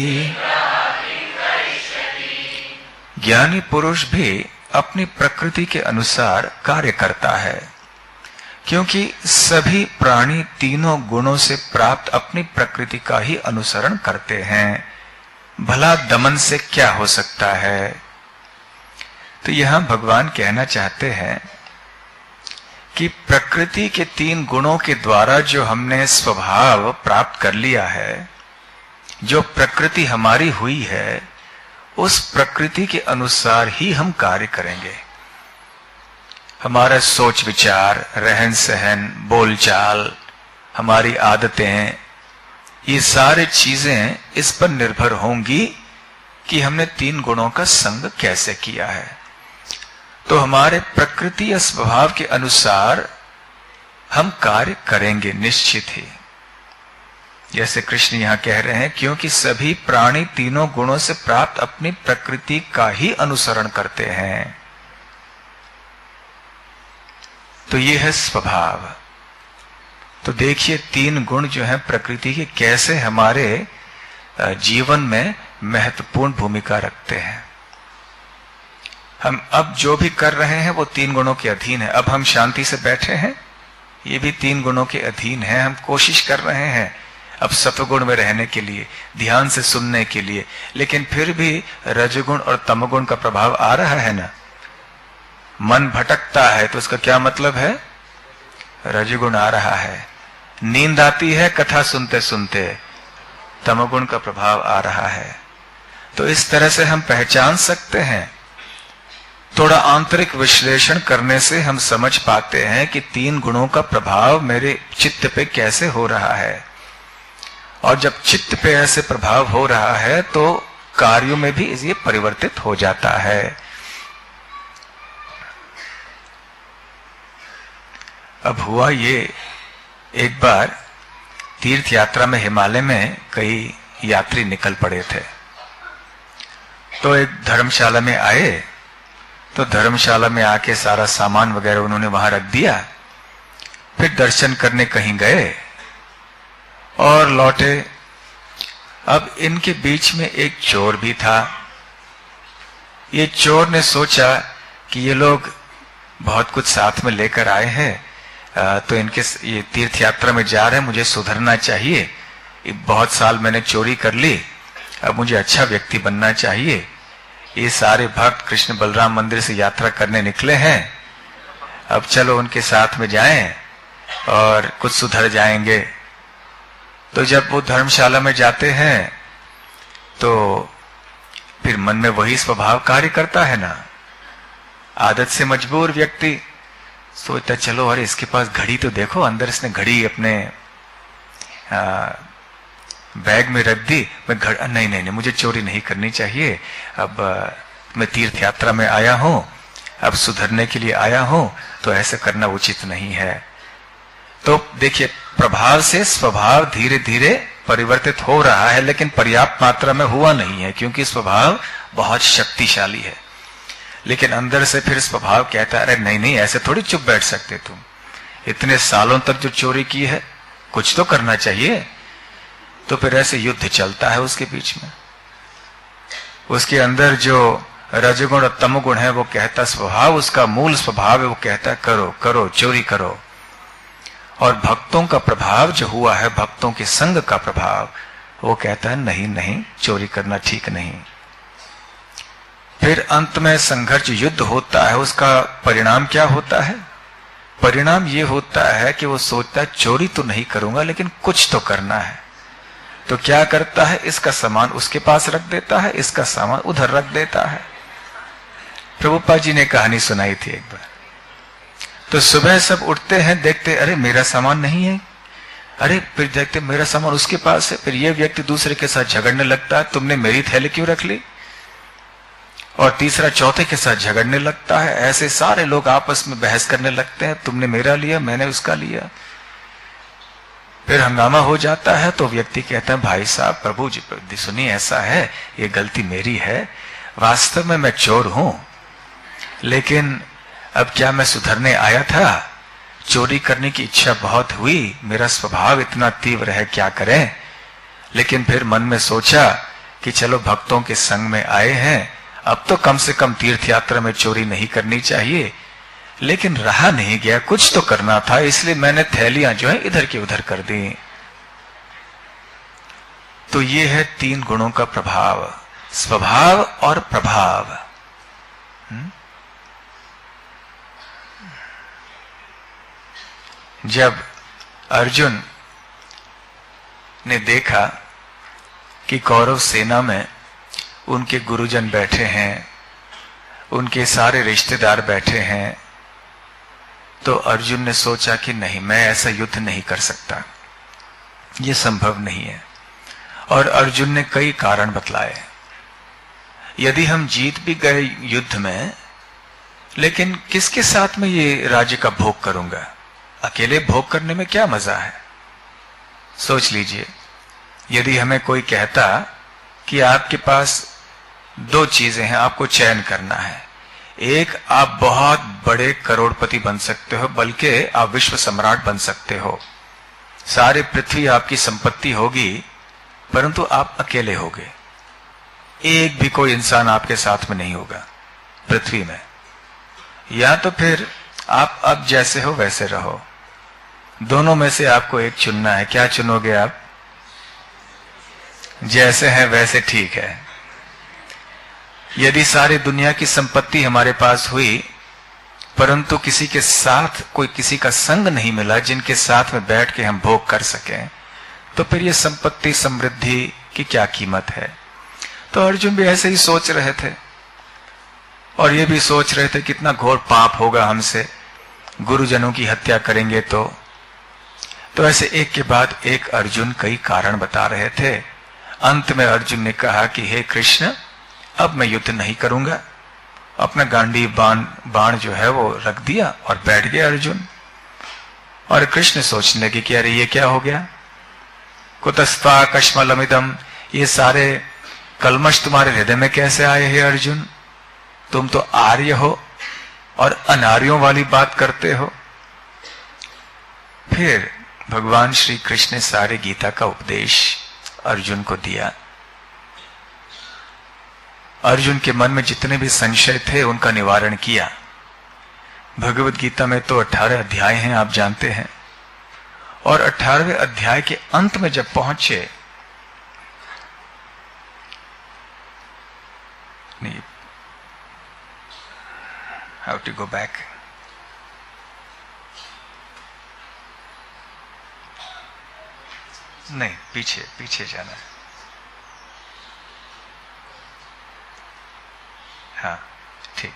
ज्ञानी पुरुष भी अपनी प्रकृति के अनुसार कार्य करता है, क्योंकि सभी प्राणी तीनों गुणों से प्राप्त अपनी प्रकृति का ही अनुसरण करते हैं। भला दमन से क्या हो सकता है। तो यहां भगवान कहना चाहते हैं कि प्रकृति के तीन गुणों के द्वारा जो हमने स्वभाव प्राप्त कर लिया है, जो प्रकृति हमारी हुई है, उस प्रकृति के अनुसार ही हम कार्य करेंगे। हमारा सोच विचार, रहन सहन, बोलचाल, हमारी आदतें, ये सारी चीजें इस पर निर्भर होंगी कि हमने तीन गुणों का संग कैसे किया है। तो हमारे प्रकृति या स्वभाव के अनुसार हम कार्य करेंगे निश्चित ही। जैसे कृष्ण यहां कह रहे हैं, क्योंकि सभी प्राणी तीनों गुणों से प्राप्त अपनी प्रकृति का ही अनुसरण करते हैं। तो ये है स्वभाव। तो देखिए तीन गुण जो है प्रकृति के कैसे हमारे जीवन में महत्वपूर्ण भूमिका रखते हैं। हम अब जो भी कर रहे हैं वो तीन गुणों के अधीन है। अब हम शांति से बैठे हैं, ये भी तीन गुणों के अधीन है। हम कोशिश कर रहे हैं अब सत्वगुण में रहने के लिए, ध्यान से सुनने के लिए, लेकिन फिर भी रजगुण और तमगुण का प्रभाव आ रहा है ना। मन भटकता है तो उसका क्या मतलब है? रजगुण आ रहा है। नींद आती है कथा सुनते सुनते, तमगुण का प्रभाव आ रहा है। तो इस तरह से हम पहचान सकते हैं। थोड़ा आंतरिक विश्लेषण करने से हम समझ पाते हैं कि तीन गुणों का प्रभाव मेरे चित्त पे कैसे हो रहा है। और जब चित्त पे ऐसे प्रभाव हो रहा है तो कार्यों में भी ये परिवर्तित हो जाता है। अब हुआ ये, एक बार तीर्थ यात्रा में हिमालय में कई यात्री निकल पड़े थे। तो एक धर्मशाला में आए, तो धर्मशाला में आके सारा सामान वगैरह उन्होंने वहां रख दिया। फिर दर्शन करने कहीं गए और लौटे। अब इनके बीच में एक चोर भी था। ये चोर ने सोचा कि ये लोग बहुत कुछ साथ में लेकर आए हैं, तो इनके ये तीर्थ यात्रा में जा रहे हैं, मुझे सुधरना चाहिए। बहुत साल मैंने चोरी कर ली, अब मुझे अच्छा व्यक्ति बनना चाहिए। ये सारे भक्त कृष्ण बलराम मंदिर से यात्रा करने निकले हैं, अब चलो उनके साथ में जाएं और कुछ सुधर जाएंगे। तो जब वो धर्मशाला में जाते हैं तो फिर मन में वही स्वभाव कार्य करता है ना। आदत से मजबूर व्यक्ति सोचता, चलो अरे इसके पास घड़ी तो देखो, अंदर इसने घड़ी अपने आ, बैग में रख दी। मैं घड़ नहीं नहीं नहीं मुझे चोरी नहीं करनी चाहिए। अब आ, मैं तीर्थ यात्रा में आया हूं, अब सुधरने के लिए आया हूं, तो ऐसा करना उचित नहीं है। तो देखिए प्रभाव से स्वभाव धीरे धीरे परिवर्तित हो रहा है, लेकिन पर्याप्त मात्रा में हुआ नहीं है, क्योंकि स्वभाव बहुत शक्तिशाली है। लेकिन अंदर से फिर स्वभाव कहता है, अरे नहीं नहीं ऐसे थोड़ी चुप बैठ सकते तुम, इतने सालों तक जो चोरी की है कुछ तो करना चाहिए। तो फिर ऐसे युद्ध चलता है उसके बीच में। उसके अंदर जो रजगुण और तमगुण है वो कहता, स्वभाव उसका मूल स्वभाव है, वो कहता करो करो चोरी करो। और भक्तों का प्रभाव जो हुआ है, भक्तों के संग का प्रभाव, वो कहता है नहीं नहीं चोरी करना ठीक नहीं। फिर अंत में संघर्ष युद्ध होता है। उसका परिणाम क्या होता है? परिणाम ये होता है कि वो सोचता है चोरी तो नहीं करूंगा लेकिन कुछ तो करना है। तो क्या करता है, इसका सामान उसके पास रख देता है, इसका सामान उधर रख देता है। प्रभुपाद जी ने कहानी सुनाई थी एक बार। तो सुबह सब उठते हैं, देखते अरे मेरा सामान नहीं है, अरे फिर देखते मेरा सामान उसके पास है। फिर ये व्यक्ति दूसरे के साथ झगड़ने लगता है, तुमने मेरी थैली क्यों रख ली, और तीसरा चौथे के साथ झगड़ने लगता है। ऐसे सारे लोग आपस में बहस करने लगते हैं, तुमने मेरा लिया मैंने उसका लिया। फिर हंगामा हो जाता है। तो व्यक्ति कहता है, भाई साहब प्रभु जी सुनिए, ऐसा है ये गलती मेरी है, वास्तव में मैं चोर हूं, लेकिन अब क्या मैं सुधरने आया था, चोरी करने की इच्छा बहुत हुई, मेरा स्वभाव इतना तीव्र है, क्या करें। लेकिन फिर मन में सोचा कि चलो भक्तों के संग में आए हैं, अब तो कम से कम तीर्थ यात्रा में चोरी नहीं करनी चाहिए। लेकिन रहा नहीं गया, कुछ तो करना था, इसलिए मैंने थैलियां जो है इधर की उधर कर दी। तो ये है तीन गुणों का प्रभाव, स्वभाव और प्रभाव। हुँ? जब अर्जुन ने देखा कि कौरव सेना में उनके गुरुजन बैठे हैं, उनके सारे रिश्तेदार बैठे हैं, तो अर्जुन ने सोचा कि नहीं, मैं ऐसा युद्ध नहीं कर सकता, ये संभव नहीं है। और अर्जुन ने कई कारण बतलाए। यदि हम जीत भी गए युद्ध में, लेकिन किसके साथ में ये राज्य का भोग करूंगा? अकेले भोग करने में क्या मजा है? सोच लीजिए, यदि हमें कोई कहता कि आपके पास दो चीजें हैं, आपको चयन करना है, एक आप बहुत बड़े करोड़पति बन सकते हो, बल्कि आप विश्व सम्राट बन सकते हो, सारी पृथ्वी आपकी संपत्ति होगी, परंतु आप अकेले होगे, एक भी कोई इंसान आपके साथ में नहीं होगा पृथ्वी में, या तो फिर आप अब जैसे हो वैसे रहो। दोनों में से आपको एक चुनना है। क्या चुनोगे आप? जैसे हैं वैसे ठीक है। यदि सारी दुनिया की संपत्ति हमारे पास हुई, परंतु किसी के साथ कोई किसी का संग नहीं मिला जिनके साथ में बैठ के हम भोग कर सकें, तो फिर ये संपत्ति समृद्धि की क्या कीमत है? तो अर्जुन भी ऐसे ही सोच रहे थे, और ये भी सोच रहे थे कितना घोर पाप होगा हमसे, गुरुजनों की हत्या करेंगे तो तो ऐसे एक के बाद एक अर्जुन कई कारण बता रहे थे। अंत में अर्जुन ने कहा कि हे कृष्ण, अब मैं युद्ध नहीं करूंगा। अपना गांडी बाण बाण जो है वो रख दिया और बैठ गया अर्जुन। और कृष्ण सोचने लगे कि अरे ये क्या हो गया? कुतस्ता कश्मलमिदम, ये सारे कलमश तुम्हारे हृदय में कैसे आए हे अर्जुन? तुम तो आर्य हो और अनार्यों वाली बात करते हो। फिर भगवान श्री कृष्ण ने सारे गीता का उपदेश अर्जुन को दिया। अर्जुन के मन में जितने भी संशय थे उनका निवारण किया। भगवत गीता में तो अठारह अध्याय हैं, आप जानते हैं, और अठारहवें अध्याय के अंत में जब पहुंचे, नहीं, हाउ टू गो बैक, नहीं, पीछे पीछे जाना है। हाँ ठीक।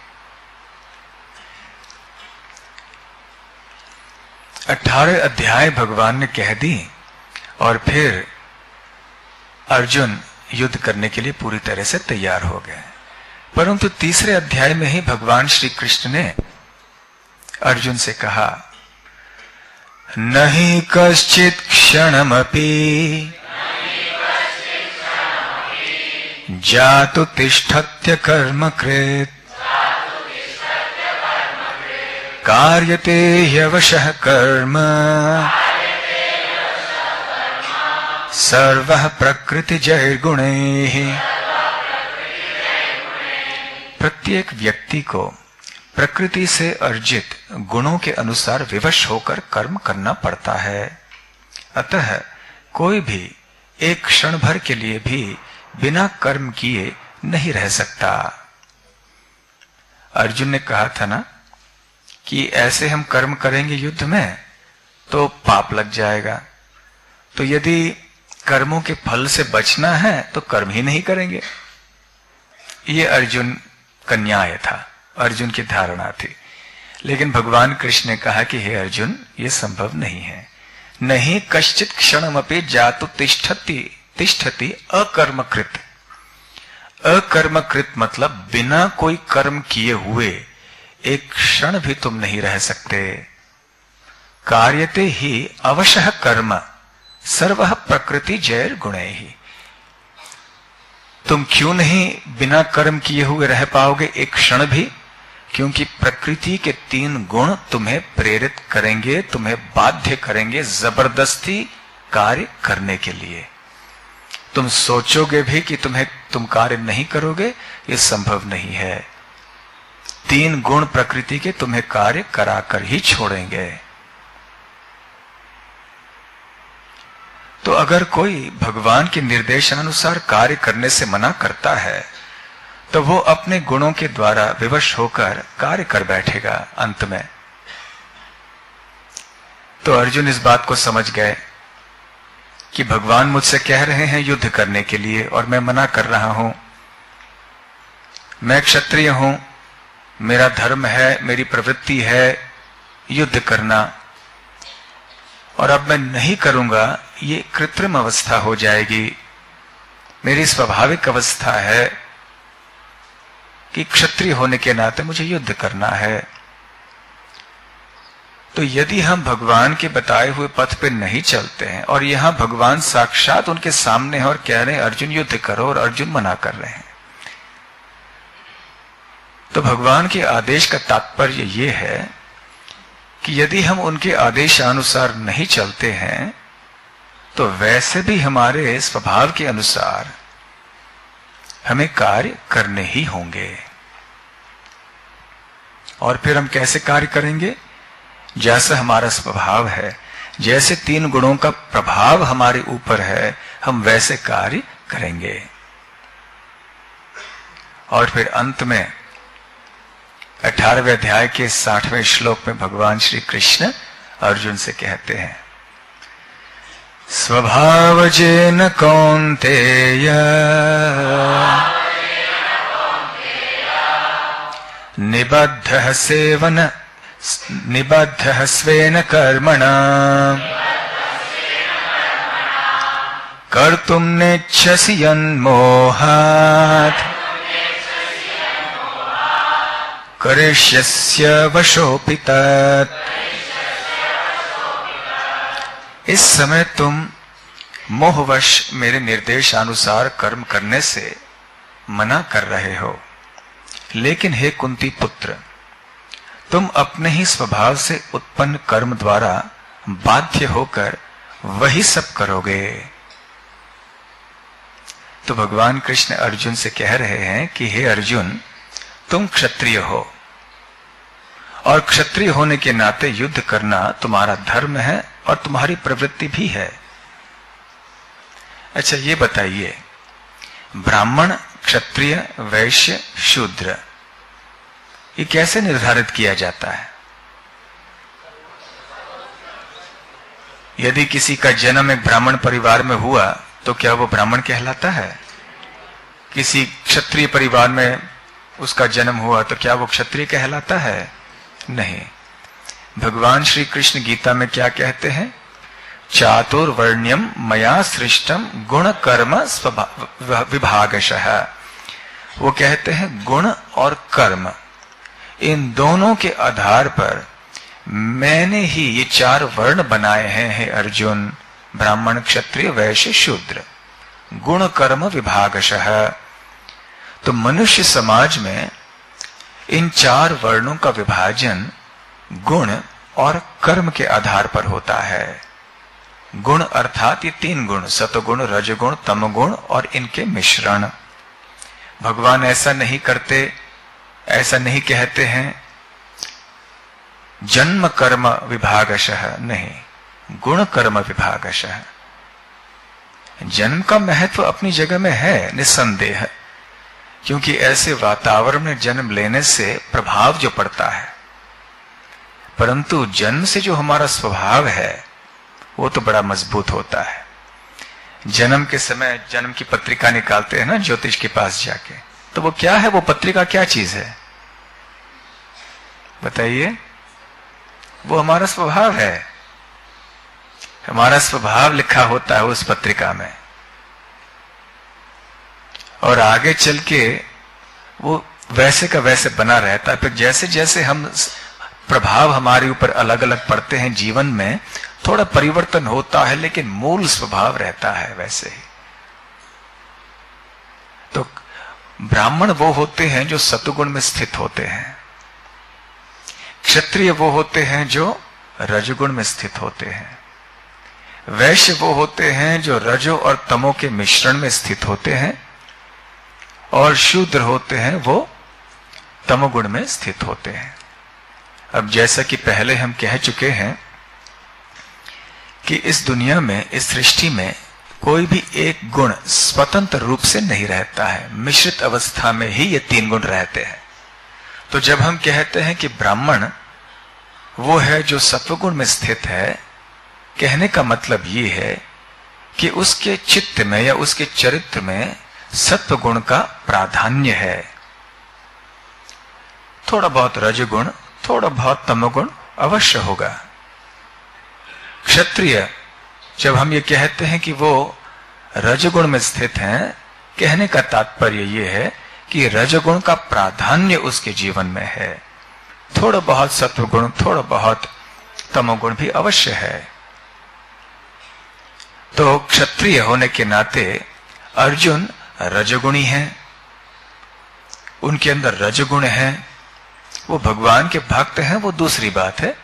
अठारह अध्याय भगवान ने कह दी और फिर अर्जुन युद्ध करने के लिए पूरी तरह से तैयार हो गए। परंतु तीसरे अध्याय में ही भगवान श्री कृष्ण ने अर्जुन से कहा, नहीं कश्चित क्षणमपि जातु तिष्ठत्य कर्म कृत कार्यते ह्यवशः कर्म सर्वः प्रकृतिजैर्गुणैः। प्रत्येक व्यक्ति को प्रकृति से अर्जित गुणों के अनुसार विवश होकर कर्म करना पड़ता है। अतः कोई भी एक क्षण भर के लिए भी बिना कर्म किए नहीं रह सकता। अर्जुन ने कहा था ना कि ऐसे हम कर्म करेंगे युद्ध में तो पाप लग जाएगा, तो यदि कर्मों के फल से बचना है तो कर्म ही नहीं करेंगे। ये अर्जुन का न्याय था, अर्जुन की धारणा थी। लेकिन भगवान कृष्ण ने कहा कि हे अर्जुन, ये संभव नहीं है। नहीं कश्चित क्षणमपि जातु तिष्ठति तिष्ठति अकर्मकृत। अकर्मकृत मतलब बिना कोई कर्म किए हुए एक क्षण भी तुम नहीं रह सकते। कार्यते ही अवशः कर्म सर्वः प्रकृति जैर गुणे ही। तुम क्यों नहीं बिना कर्म किए हुए रह पाओगे एक क्षण भी? क्योंकि प्रकृति के तीन गुण तुम्हें प्रेरित करेंगे, तुम्हें बाध्य करेंगे जबरदस्ती कार्य करने के लिए। तुम सोचोगे भी कि तुम्हें तुम कार्य नहीं करोगे, ये संभव नहीं है। तीन गुण प्रकृति के तुम्हें कार्य कराकर ही छोड़ेंगे। तो अगर कोई भगवान के निर्देशानुसार कार्य करने से मना करता है तो वो अपने गुणों के द्वारा विवश होकर कार्य कर बैठेगा अंत में। तो अर्जुन इस बात को समझ गए कि भगवान मुझसे कह रहे हैं युद्ध करने के लिए और मैं मना कर रहा हूं। मैं क्षत्रिय हूं, मेरा धर्म है, मेरी प्रवृत्ति है युद्ध करना, और अब मैं नहीं करूंगा, ये कृत्रिम अवस्था हो जाएगी। मेरी स्वाभाविक अवस्था है कि क्षत्रिय होने के नाते मुझे युद्ध करना है। तो यदि हम भगवान के बताए हुए पथ पे नहीं चलते हैं और यहां भगवान साक्षात उनके सामने है और कह रहे हैं अर्जुन युद्ध करो, और अर्जुन मना कर रहे हैं, तो भगवान के आदेश का तात्पर्य यह है कि यदि हम उनके आदेशानुसार नहीं चलते हैं तो वैसे भी हमारे स्वभाव के अनुसार हमें कार्य करने ही होंगे। और फिर हम कैसे कार्य करेंगे? जैसा हमारा स्वभाव है, जैसे तीन गुणों का प्रभाव हमारे ऊपर है, हम वैसे कार्य करेंगे। और फिर अंत में अठारहवें अध्याय के साठवें श्लोक में भगवान श्री कृष्ण अर्जुन से कहते हैं, स्वभावजेन कौन्तेय निबद्धः सेवन निबद्धः स्वेन कर्मणा कर्तुं नेच्छसि यन्मोहात् करिष्यस्य वशोऽपि तत्। इस समय तुम मोहवश मेरे निर्देशानुसार कर्म करने से मना कर रहे हो, लेकिन हे कुंती पुत्र, तुम अपने ही स्वभाव से उत्पन्न कर्म द्वारा बाध्य होकर वही सब करोगे। तो भगवान कृष्ण अर्जुन से कह रहे हैं कि हे अर्जुन, तुम क्षत्रिय हो और क्षत्रिय होने के नाते युद्ध करना तुम्हारा धर्म है और तुम्हारी प्रवृत्ति भी है। अच्छा, ये बताइए, ब्राह्मण, क्षत्रिय, वैश्य, शूद्र, ये कैसे निर्धारित किया जाता है? यदि किसी का जन्म एक ब्राह्मण परिवार में हुआ तो क्या वो ब्राह्मण कहलाता है? किसी क्षत्रिय परिवार में उसका जन्म हुआ तो क्या वो क्षत्रिय कहलाता है? नहीं। भगवान श्री कृष्ण गीता में क्या कहते हैं? चातुर्वर्ण्यम मया सृष्टम गुण कर्म विभागशः। वो कहते हैं गुण और कर्म, इन दोनों के आधार पर मैंने ही ये चार वर्ण बनाए हैं हे अर्जुन, ब्राह्मण, क्षत्रिय, वैश्य, शूद्र, गुण कर्म विभागशः। तो मनुष्य समाज में इन चार वर्णों का विभाजन गुण और कर्म के आधार पर होता है। गुण अर्थात ये तीन गुण, सतगुण, रजगुण, तमगुण और इनके मिश्रण। भगवान ऐसा नहीं करते, ऐसा नहीं कहते हैं जन्म कर्म विभागशः, नहीं, गुण कर्म विभागशः। जन्म का महत्व अपनी जगह में है निस्संदेह, क्योंकि ऐसे वातावरण में जन्म लेने से प्रभाव जो पड़ता है, परंतु जन्म से जो हमारा स्वभाव है वो तो बड़ा मजबूत होता है। जन्म के समय जन्म की पत्रिका निकालते हैं ना ज्योतिष के पास जाके, तो वो क्या है? वो पत्रिका क्या चीज है बताइए? वो हमारा स्वभाव है, हमारा स्वभाव लिखा होता है उस पत्रिका में, और आगे चल के वो वैसे का वैसे बना रहता है। फिर जैसे जैसे हम प्रभाव हमारे ऊपर अलग अलग पड़ते हैं जीवन में, थोड़ा परिवर्तन होता है, लेकिन मूल स्वभाव रहता है वैसे ही। तो ब्राह्मण वो होते हैं जो सतुगुण में स्थित होते हैं, क्षत्रिय वो होते हैं जो रजगुण में स्थित होते हैं, वैश्य वो होते हैं जो रजो और तमो के मिश्रण में स्थित होते हैं, और शूद्र होते हैं वो तमोगुण में स्थित होते हैं। अब जैसा कि पहले हम कह चुके हैं कि इस दुनिया में, इस सृष्टि में कोई भी एक गुण स्वतंत्र रूप से नहीं रहता है, मिश्रित अवस्था में ही ये तीन गुण रहते हैं। तो जब हम कहते हैं कि ब्राह्मण वो है जो सत्वगुण में स्थित है, कहने का मतलब ये है कि उसके चित्त में या उसके चरित्र में सत्व गुण का प्राधान्य है। थोड़ा बहुत रजगुण, थोड़ा बहुत तमोगुण अवश्य होगा। क्षत्रिय, जब हम ये कहते हैं कि वो रजगुण में स्थित हैं, कहने का तात्पर्य ये है कि रजगुण का प्राधान्य उसके जीवन में है। थोड़ा बहुत सत्वगुण, थोड़ा बहुत तमोगुण भी अवश्य है। तो क्षत्रिय होने के नाते अर्जुन रजगुणी हैं, उनके अंदर रजगुण है, वो भगवान के भक्त हैं, वो दूसरी बात है।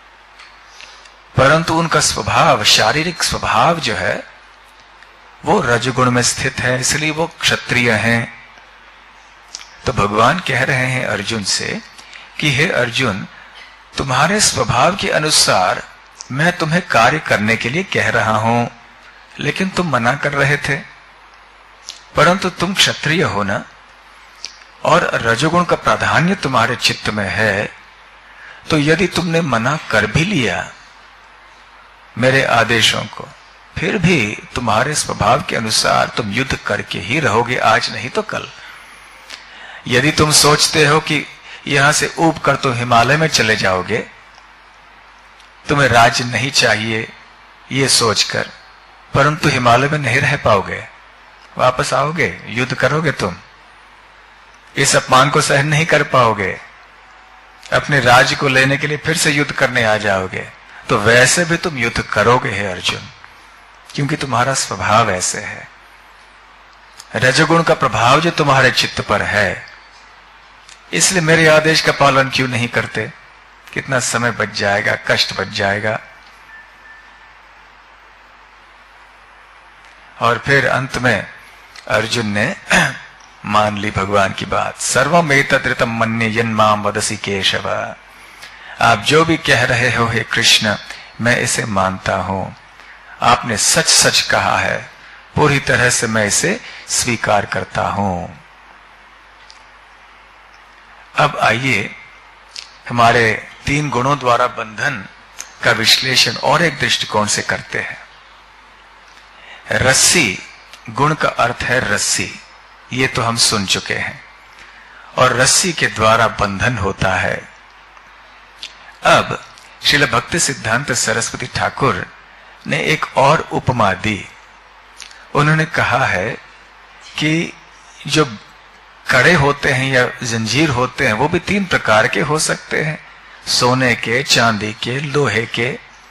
परंतु उनका स्वभाव, शारीरिक स्वभाव जो है वो रजगुण में स्थित है, इसलिए वो क्षत्रिय हैं। तो भगवान कह रहे हैं अर्जुन से कि हे अर्जुन, तुम्हारे स्वभाव के अनुसार मैं तुम्हें कार्य करने के लिए कह रहा हूं, लेकिन तुम मना कर रहे थे। परंतु तुम क्षत्रिय हो ना, और रजोगुण का प्राधान्य तुम्हारे चित्त में है, तो यदि तुमने मना कर भी लिया मेरे आदेशों को, फिर भी तुम्हारे स्वभाव के अनुसार तुम युद्ध करके ही रहोगे, आज नहीं तो कल। यदि तुम सोचते हो कि यहां से ऊब कर तुम हिमालय में चले जाओगे, तुम्हें राज्य नहीं चाहिए ये सोचकर, परंतु हिमालय में नहीं रह पाओगे, वापस आओगे, युद्ध करोगे, तुम इस अपमान को सहन नहीं कर पाओगे, अपने राज्य को लेने के लिए फिर से युद्ध करने आ जाओगे। तो वैसे भी तुम युद्ध करोगे हे अर्जुन, क्योंकि तुम्हारा स्वभाव ऐसे है। रजोगुण का प्रभाव जो तुम्हारे चित्त पर है, इसलिए मेरे आदेश का पालन क्यों नहीं करते? कितना समय बच जाएगा, कष्ट बच जाएगा। और फिर अंत में अर्जुन ने मान ली भगवान की बात। सर्वम एतद्रितम मन्ये यन्माम वदसि केशव। आप जो भी कह रहे हो हे कृष्ण, मैं इसे मानता हूं। आपने सच सच कहा है, पूरी तरह से मैं इसे स्वीकार करता हूं। अब आइए हमारे तीन गुणों द्वारा बंधन का विश्लेषण और एक दृष्टिकोण से करते हैं। रस्सी, गुण का अर्थ है रस्सी, ये तो हम सुन चुके हैं, और रस्सी के द्वारा बंधन होता है। अब श्रील भक्ति सिद्धांत सरस्वती ठाकुर ने एक और उपमा दी। उन्होंने कहा है कि जो कड़े होते हैं या जंजीर होते हैं, वो भी तीन प्रकार के हो सकते हैं, सोने के, चांदी के, लोहे के।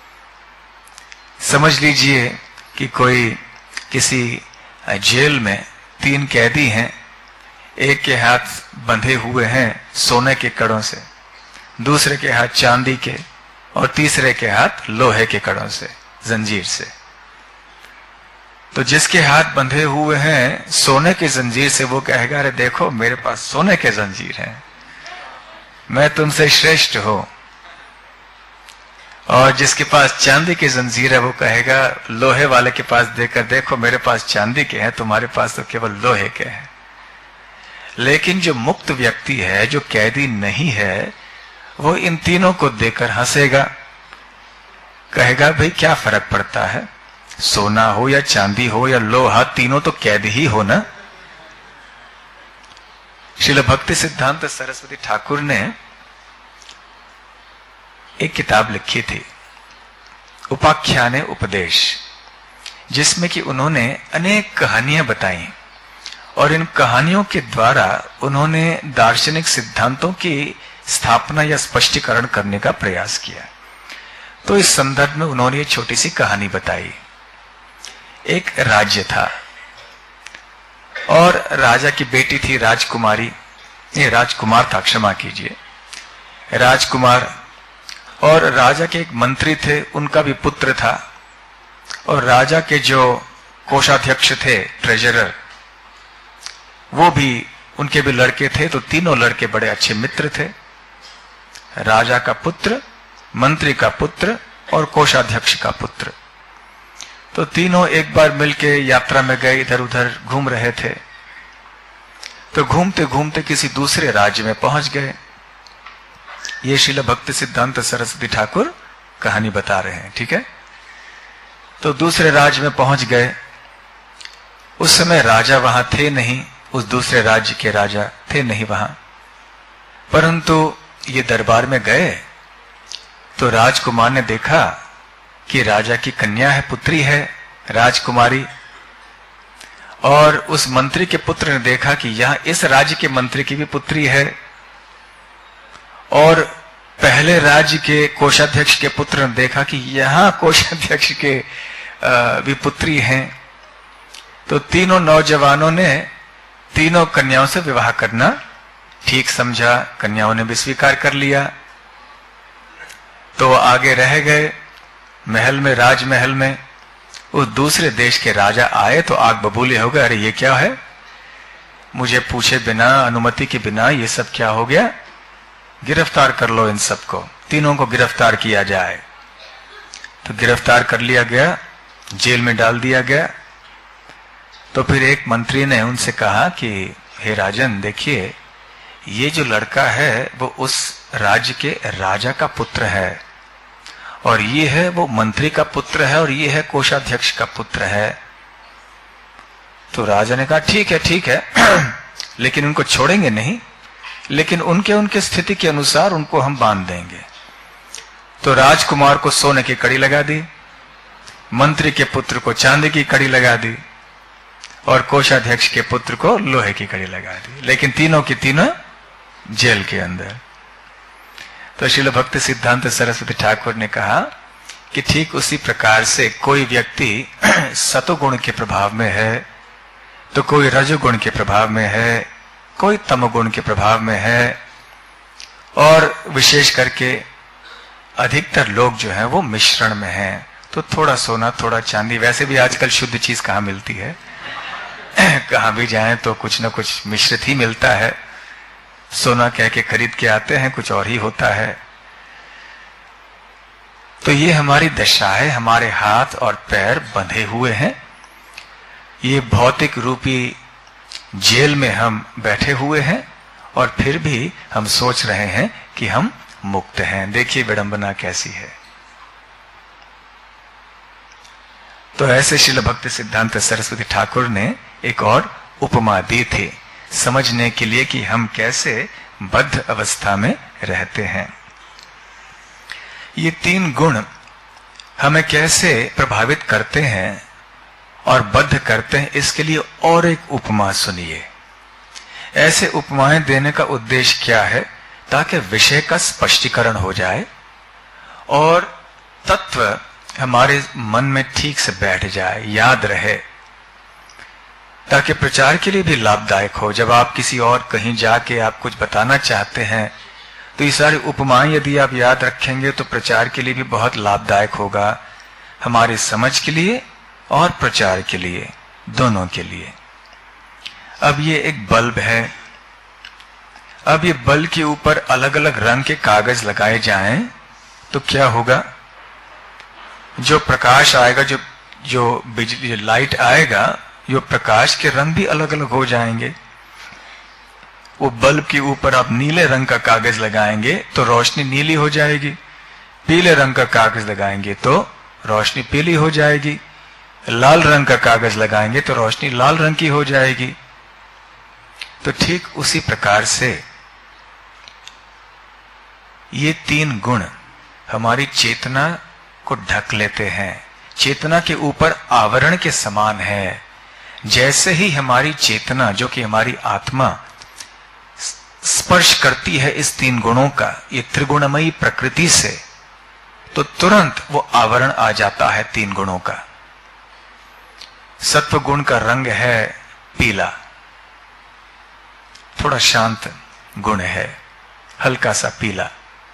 समझ लीजिए कि कोई किसी जेल में तीन कैदी हैं, एक के हाथ बंधे हुए हैं सोने के कड़ों से, दूसरे के हाथ चांदी के, और तीसरे के हाथ लोहे के कड़ों से, जंजीर से। तो जिसके हाथ बंधे हुए हैं सोने के जंजीर से, वो कहेगा अरे देखो मेरे पास सोने के जंजीर हैं, मैं तुमसे श्रेष्ठ हूं। और जिसके पास चांदी की जंजीर है, वो कहेगा लोहे वाले के पास देकर देखो मेरे पास चांदी के हैं, तुम्हारे पास तो केवल लोहे के हैं। लेकिन जो मुक्त व्यक्ति है, जो कैदी नहीं है, वो इन तीनों को देखकर हंसेगा, कहेगा भाई क्या फर्क पड़ता है, सोना हो या चांदी हो या लोहा, तीनों तो कैद ही हो ना। श्रील भक्ति सिद्धांत सरस्वती ठाकुर ने एक किताब लिखी थी, उपाख्याने उपदेश, जिसमें कि उन्होंने अनेक कहानियां बताई, और इन कहानियों के द्वारा उन्होंने दार्शनिक सिद्धांतों की स्थापना या स्पष्टीकरण करने का प्रयास किया। तो इस संदर्भ में उन्होंने एक छोटी सी कहानी बताई। एक राज्य था और राजा की बेटी थी राजकुमारी, ये राजकुमार था, क्षमा कीजिए, राजकुमार। और राजा के एक मंत्री थे, उनका भी पुत्र था, और राजा के जो कोषाध्यक्ष थे, ट्रेजरर, वो भी, उनके भी लड़के थे। तो तीनों लड़के बड़े अच्छे मित्र थे, राजा का पुत्र, मंत्री का पुत्र और कोषाध्यक्ष का पुत्र। तो तीनों एक बार मिलके यात्रा में गए, इधर उधर घूम रहे थे। तो घूमते घूमते किसी दूसरे राज्य में पहुंच गए। ये श्रील भक्ति सिद्धांत सरस्वती ठाकुर कहानी बता रहे हैं, ठीक है। तो दूसरे राज्य में पहुंच गए। उस समय राजा वहां थे नहीं, उस दूसरे राज्य के राजा थे नहीं वहां, परंतु ये दरबार में गए तो राजकुमार ने देखा कि राजा की कन्या है, पुत्री है राजकुमारी, और उस मंत्री के पुत्र ने देखा कि यहां इस राज्य के मंत्री की भी पुत्री है, और पहले राज्य के कोषाध्यक्ष के पुत्र ने देखा कि यहां कोषाध्यक्ष के भी पुत्री हैं। तो तीनों नौजवानों ने तीनों कन्याओं से विवाह करना ठीक समझा, कन्याओं ने भी स्वीकार कर लिया। तो आगे रह गए महल में, राजमहल में। उस दूसरे देश के राजा आए तो आग बबूले हो गए, अरे ये क्या है, मुझे पूछे बिना, अनुमति के बिना ये सब क्या हो गया, गिरफ्तार कर लो इन सबको, तीनों को गिरफ्तार किया जाए। तो गिरफ्तार कर लिया गया, जेल में डाल दिया गया। तो फिर एक मंत्री ने उनसे कहा कि हे राजन, देखिए ये जो लड़का है वो उस राज्य के राजा का पुत्र है, और ये है वो मंत्री का पुत्र है, और ये है कोषाध्यक्ष का पुत्र है। तो राजा ने कहा ठीक है ठीक है लेकिन उनको छोड़ेंगे नहीं, लेकिन उनके उनके स्थिति के अनुसार उनको हम बांध देंगे। तो राजकुमार को सोने की कड़ी लगा दी, मंत्री के पुत्र को चांदी की कड़ी लगा दी, और कोषाध्यक्ष के पुत्र को लोहे की कड़ी लगा दी, लेकिन तीनों की तीनों जेल के अंदर। तो श्रील भक्ति सिद्धांत सरस्वती ठाकुर ने कहा कि ठीक उसी प्रकार से कोई व्यक्ति सतोगुण के प्रभाव में है, तो कोई रजोगुण के प्रभाव में है, कोई तमोगुण के प्रभाव में है, और विशेष करके अधिकतर लोग जो हैं वो मिश्रण में हैं। तो थोड़ा सोना थोड़ा चांदी, वैसे भी आजकल शुद्ध चीज कहाँ मिलती है कहां भी जाएं तो कुछ ना कुछ मिश्रित ही मिलता है। सोना कह के खरीद के आते हैं, कुछ और ही होता है। तो ये हमारी दशा है, हमारे हाथ और पैर बंधे हुए हैं, ये भौतिक रूपी जेल में हम बैठे हुए हैं, और फिर भी हम सोच रहे हैं कि हम मुक्त हैं। देखिए विडंबना कैसी है। तो ऐसे श्रील भक्ति सिद्धांत सरस्वती ठाकुर ने एक और उपमा दी थी समझने के लिए कि हम कैसे बद्ध अवस्था में रहते हैं। ये तीन गुण हमें कैसे प्रभावित करते हैं और बद्ध करते हैं, इसके लिए और एक उपमा सुनिए। ऐसे उपमाएं देने का उद्देश्य क्या है, ताकि विषय का स्पष्टीकरण हो जाए और तत्व हमारे मन में ठीक से बैठ जाए, याद रहे, ताकि प्रचार के लिए भी लाभदायक हो। जब आप किसी और कहीं जाके आप कुछ बताना चाहते हैं तो ये सारी उपमाएं यदि आप याद रखेंगे तो प्रचार के लिए भी बहुत लाभदायक होगा, हमारी समझ के लिए और प्रचार के लिए, दोनों के लिए। अब ये एक बल्ब है, अब ये बल्ब के ऊपर अलग अलग रंग के कागज लगाए जाएं तो क्या होगा, जो प्रकाश आएगा, जो जो बिजली जो लाइट आएगा, जो प्रकाश के रंग भी अलग अलग हो जाएंगे। वो बल्ब के ऊपर आप नीले रंग का कागज लगाएंगे तो रोशनी नीली हो जाएगी, पीले रंग का कागज लगाएंगे तो रोशनी पीली हो जाएगी, लाल रंग का कागज लगाएंगे तो रोशनी लाल रंग की हो जाएगी। तो ठीक उसी प्रकार से ये तीन गुण हमारी चेतना को ढक लेते हैं, चेतना के ऊपर आवरण के समान है। जैसे ही हमारी चेतना, जो कि हमारी आत्मा, स्पर्श करती है इस तीन गुणों का, ये त्रिगुणमयी प्रकृति से, तो तुरंत वो आवरण आ जाता है तीन गुणों का। सत्व गुण का रंग है पीला, थोड़ा शांत गुण है, हल्का सा पीला।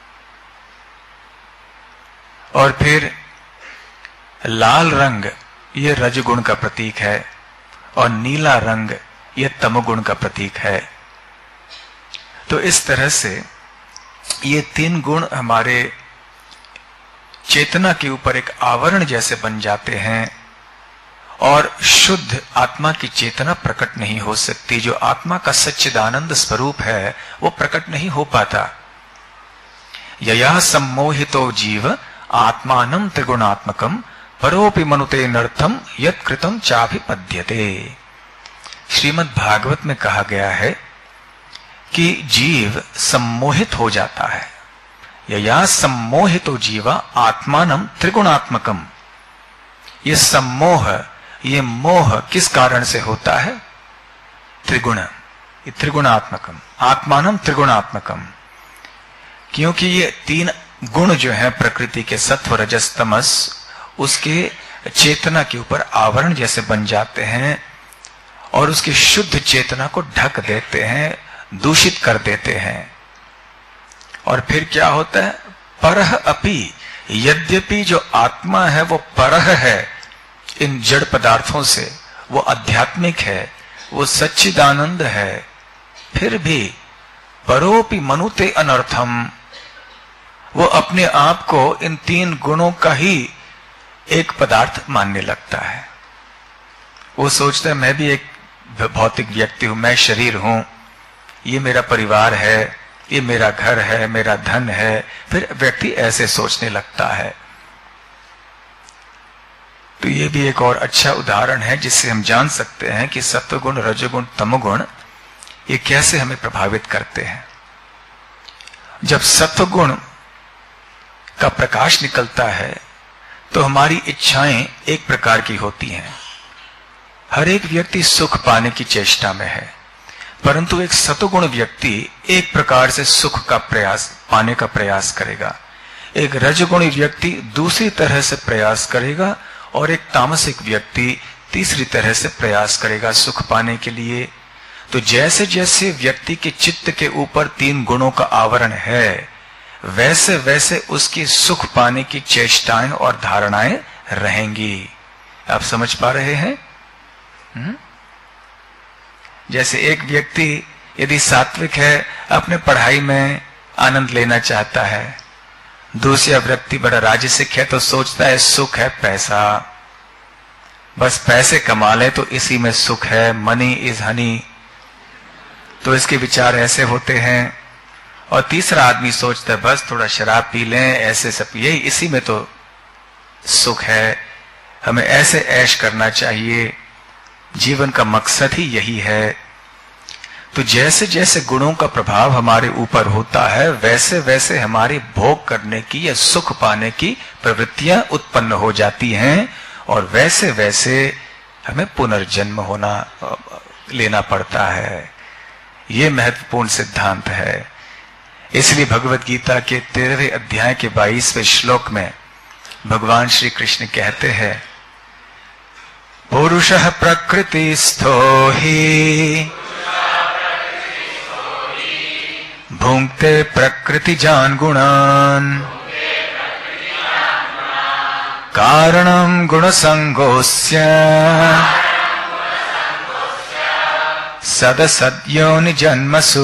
और फिर लाल रंग ये रजगुण का प्रतीक है, और नीला रंग ये तमोगुण का प्रतीक है। तो इस तरह से ये तीन गुण हमारे चेतना के ऊपर एक आवरण जैसे बन जाते हैं, और शुद्ध आत्मा की चेतना प्रकट नहीं हो सकती। जो आत्मा का सच्चिदानंद स्वरूप है वो प्रकट नहीं हो पाता। यया सम्मोहितो जीव आत्मानं त्रिगुणात्मकम परोपि मनुते नर्थम यत् कृतं चाभिपद्यते। श्रीमद् भागवत में कहा गया है कि जीव सम्मोहित हो जाता है। यया सम्मोहितो जीवा आत्मानं त्रिगुणात्मकम। ये सम्मोह, ये मोह किस कारण से होता है? त्रिगुण, ये त्रिगुणात्मकम, आत्मानं त्रिगुणात्मकम। क्योंकि ये तीन गुण जो है प्रकृति के, सत्व रजस तमस, उसके चेतना के ऊपर आवरण जैसे बन जाते हैं और उसकी शुद्ध चेतना को ढक देते हैं, दूषित कर देते हैं। और फिर क्या होता है? परह अपि, यद्यपि जो आत्मा है वो परह है इन जड़ पदार्थों से, वो आध्यात्मिक है, वो सच्चिदानंद है, फिर भी परोपि मनुते अनर्थम, वो अपने आप को इन तीन गुणों का ही एक पदार्थ मानने लगता है। वो सोचता है मैं भी एक भौतिक व्यक्ति हूं, मैं शरीर हूं, ये मेरा परिवार है, ये मेरा घर है, मेरा धन है। फिर व्यक्ति ऐसे सोचने लगता है। तो ये भी एक और अच्छा उदाहरण है जिससे हम जान सकते हैं कि सत्वगुण, रजोगुण, तमोगुण ये कैसे हमें प्रभावित करते हैं। जब सत्वगुण का प्रकाश निकलता है तो हमारी इच्छाएं एक प्रकार की होती हैं। हर एक व्यक्ति सुख पाने की चेष्टा में है, परंतु एक सतोगुण व्यक्ति एक प्रकार से सुख का प्रयास पाने का प्रयास करेगा, एक रजगुणी व्यक्ति दूसरी तरह से प्रयास करेगा और एक तामसिक व्यक्ति तीसरी तरह से प्रयास करेगा सुख पाने के लिए। तो जैसे जैसे व्यक्ति के चित्त के ऊपर तीन गुणों का आवरण है, वैसे वैसे उसकी सुख पाने की चेष्टाएं और धारणाएं रहेंगी। आप समझ पा रहे हैं? हुँ? जैसे एक व्यक्ति यदि सात्विक है, अपने पढ़ाई में आनंद लेना चाहता है, दूसरा व्यक्ति बड़ा राजसिक है तो सोचता है सुख है पैसा, बस पैसे कमा ले तो इसी में सुख है, मनी इज हनी, तो इसके विचार ऐसे होते हैं। और तीसरा आदमी सोचता है बस थोड़ा शराब पी लें, ऐसे सब, यही इसी में तो सुख है, हमें ऐसे ऐश करना चाहिए, जीवन का मकसद ही यही है। तो जैसे जैसे गुणों का प्रभाव हमारे ऊपर होता है, वैसे वैसे हमारी भोग करने की या सुख पाने की प्रवृत्तियां उत्पन्न हो जाती हैं और वैसे वैसे हमें पुनर्जन्म होना लेना पड़ता है। ये महत्वपूर्ण सिद्धांत है। इसलिए भगवत गीता के तेरहवें अध्याय के बाईसवें श्लोक में भगवान श्री कृष्ण कहते हैं, पुरुषः प्रकृतिस्थो हि भुंक्ते प्रकृतिजान् गुणान् कारणं गुणसंगोऽस्य सदसद्योनि जन्मसु।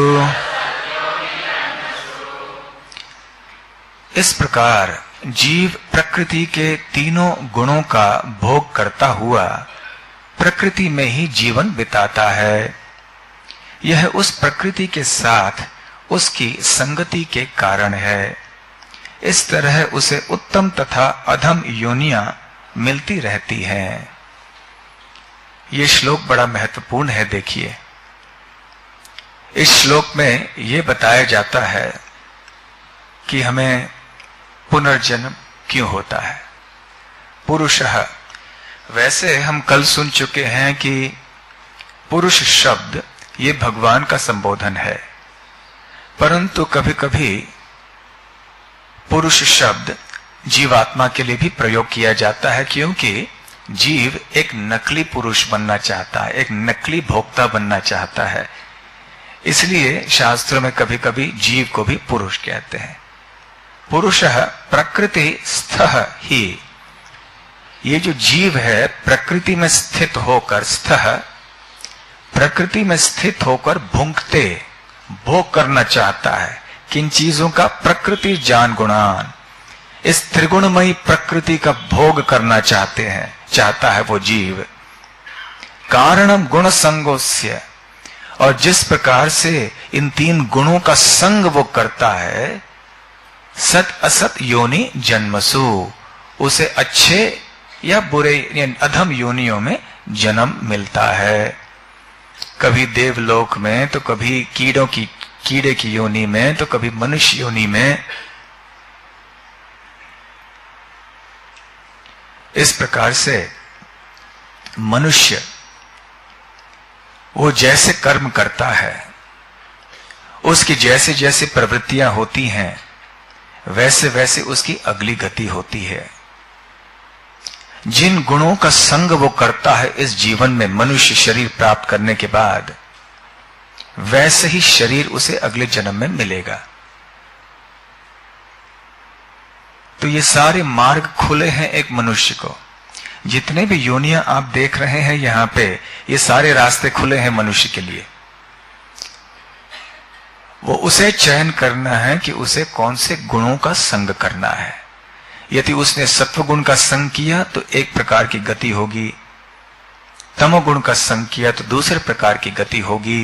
इस प्रकार जीव प्रकृति के तीनों गुणों का भोग करता हुआ प्रकृति में ही जीवन बिताता है। यह उस प्रकृति के साथ उसकी संगति के कारण है। इस तरह उसे उत्तम तथा अधम योनियां मिलती रहती हैं। यह श्लोक बड़ा महत्वपूर्ण है। देखिए, इस श्लोक में यह बताया जाता है कि हमें पुनर्जन्म क्यों होता है। पुरुषः, वैसे हम कल सुन चुके हैं कि पुरुष शब्द ये भगवान का संबोधन है, परंतु कभी कभी पुरुष शब्द जीवात्मा के लिए भी प्रयोग किया जाता है, क्योंकि जीव एक नकली पुरुष बनना चाहता है, एक नकली भोक्ता बनना चाहता है। इसलिए शास्त्रों में कभी कभी जीव को भी पुरुष कहते हैं। पुरुषः प्रकृति स्थः ही, ये जो जीव है प्रकृति में स्थित होकर, स्थः प्रकृति में स्थित होकर भुंक्ते, भोग करना चाहता है। किन चीजों का? प्रकृति जान गुणान, इस त्रिगुणमयी प्रकृति का भोग करना चाहते हैं, चाहता है वो जीव। कारणम गुण संगोस्य, और जिस प्रकार से इन तीन गुणों का संग वो करता है, सत असत योनि जन्मसु, उसे अच्छे या बुरे या अधम योनियों में जन्म मिलता है। कभी देवलोक में, तो कभी कीड़ों की कीड़े की योनि में, तो कभी मनुष्य योनि में। इस प्रकार से मनुष्य वो जैसे कर्म करता है, उसकी जैसे जैसे प्रवृत्तियां होती हैं, वैसे वैसे उसकी अगली गति होती है। जिन गुणों का संग वो करता है इस जीवन में मनुष्य शरीर प्राप्त करने के बाद, वैसे ही शरीर उसे अगले जन्म में मिलेगा। तो ये सारे मार्ग खुले हैं एक मनुष्य को। जितने भी योनियां आप देख रहे हैं यहां पे, ये सारे रास्ते खुले हैं मनुष्य के लिए। वो उसे चयन करना है कि उसे कौन से गुणों का संग करना है। यदि उसने सत्वगुण का संग किया तो एक प्रकार की गति होगी, तमोगुण का संग किया तो दूसरे प्रकार की गति होगी।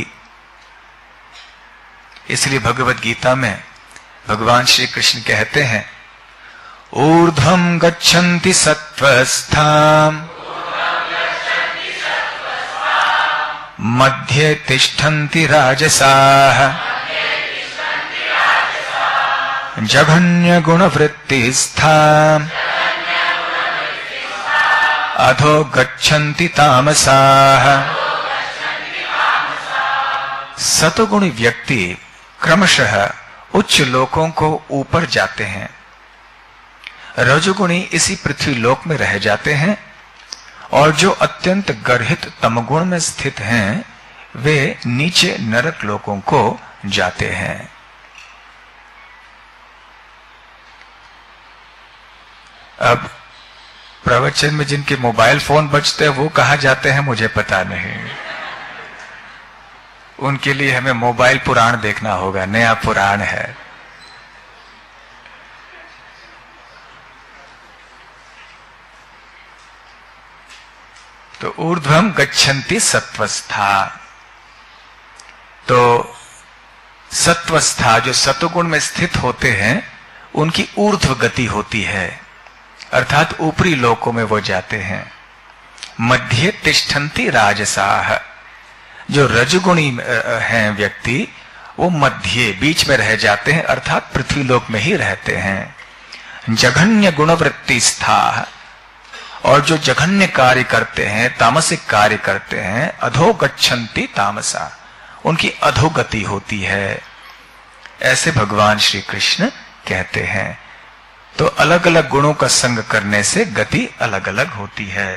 इसलिए भगवत गीता में भगवान श्री कृष्ण कहते हैं, ऊर्ध्वं गच्छन्ति सत्त्वस्थाम् मध्ये तिष्ठन्ति राजसाः जघन्य गुणवृत्तिस्थाम् अधो गच्छन्ति तामसाः। सतोगुणी व्यक्ति क्रमशः उच्च लोकों को ऊपर जाते हैं, रजोगुणी इसी पृथ्वी लोक में रह जाते हैं, और जो अत्यंत गर्हित तमगुण में स्थित हैं वे नीचे नरक लोकों को जाते हैं। अब प्रवचन में जिनके मोबाइल फोन बजते हैं वो कहाँ जाते हैं मुझे पता नहीं। उनके लिए हमें मोबाइल पुराण देखना होगा, नया पुराण है। तो ऊर्ध्वम गच्छन्ति सत्वस्था, तो सत्वस्था जो सतोगुण में स्थित होते हैं उनकी ऊर्ध्व गति होती है, अर्थात ऊपरी लोकों में वो जाते हैं। मध्य तिष्ठन्ति राजसाः, जो रजगुणी हैं व्यक्ति वो मध्य बीच में रह जाते हैं, अर्थात पृथ्वी लोक में ही रहते हैं। जघन्य गुणवृत्ति स्था, और जो जघन्य कार्य करते हैं, तामसिक कार्य करते हैं, अधो गच्छन्ति तामसा, उनकी अधोगति होती है। ऐसे भगवान श्री कृष्ण कहते हैं। तो अलग अलग गुणों का संग करने से गति अलग अलग होती है।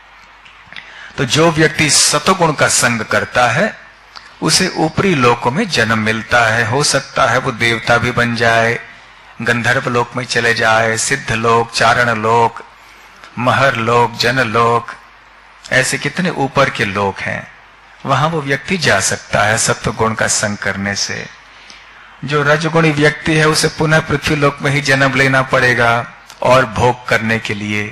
तो जो व्यक्ति सतोगुण का संग करता है उसे ऊपरी लोकों में जन्म मिलता है। हो सकता है वो देवता भी बन जाए, गंधर्व लोक में चले जाए, सिद्ध लोक, चारण लोक, महर लोक, जन लोक, ऐसे कितने ऊपर के लोक हैं, वहां वो व्यक्ति जा सकता है सत्व गुण का संग करने से। जो रजगुणी व्यक्ति है उसे पुनः पृथ्वी लोक में ही जन्म लेना पड़ेगा और भोग करने के लिए।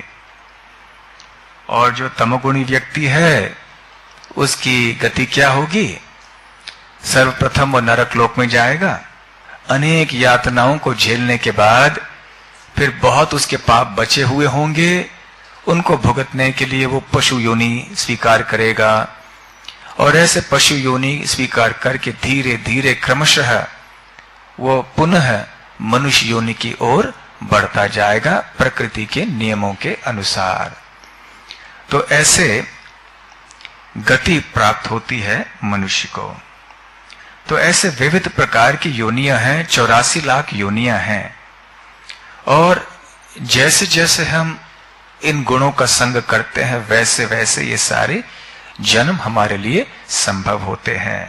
और जो तमोगुणी व्यक्ति है उसकी गति क्या होगी? सर्वप्रथम वो नरक लोक में जाएगा, अनेक यातनाओं को झेलने के बाद फिर बहुत उसके पाप बचे हुए होंगे, उनको भुगतने के लिए वो पशु योनि स्वीकार करेगा, और ऐसे पशु योनि स्वीकार करके धीरे धीरे क्रमशः वो पुनः मनुष्य योनि की ओर बढ़ता जाएगा प्रकृति के नियमों के अनुसार। तो ऐसे गति प्राप्त होती है मनुष्य को। तो ऐसे विविध प्रकार की योनियां हैं, चौरासी लाख योनियां हैं, और जैसे जैसे हम इन गुणों का संग करते हैं वैसे वैसे ये सारे जन्म हमारे लिए संभव होते हैं।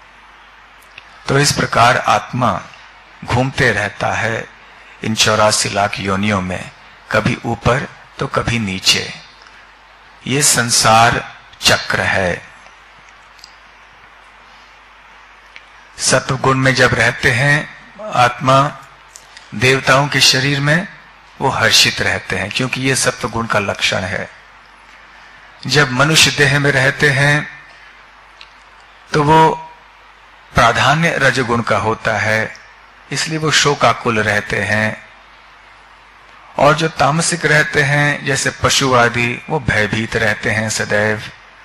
तो इस प्रकार आत्मा घूमते रहता है इन चौरासी लाख योनियों में, कभी ऊपर तो कभी नीचे। ये संसार चक्र है। सत्वगुण में जब रहते हैं आत्मा देवताओं के शरीर में, वो हर्षित रहते हैं क्योंकि ये सत्वगुण का लक्षण है। जब मनुष्य देह में रहते हैं तो वो प्राधान्य रजगुण का होता है, इसलिए वो शोकाकुल रहते हैं। और जो तामसिक रहते हैं जैसे पशु आदि, वो भयभीत रहते हैं सदैव।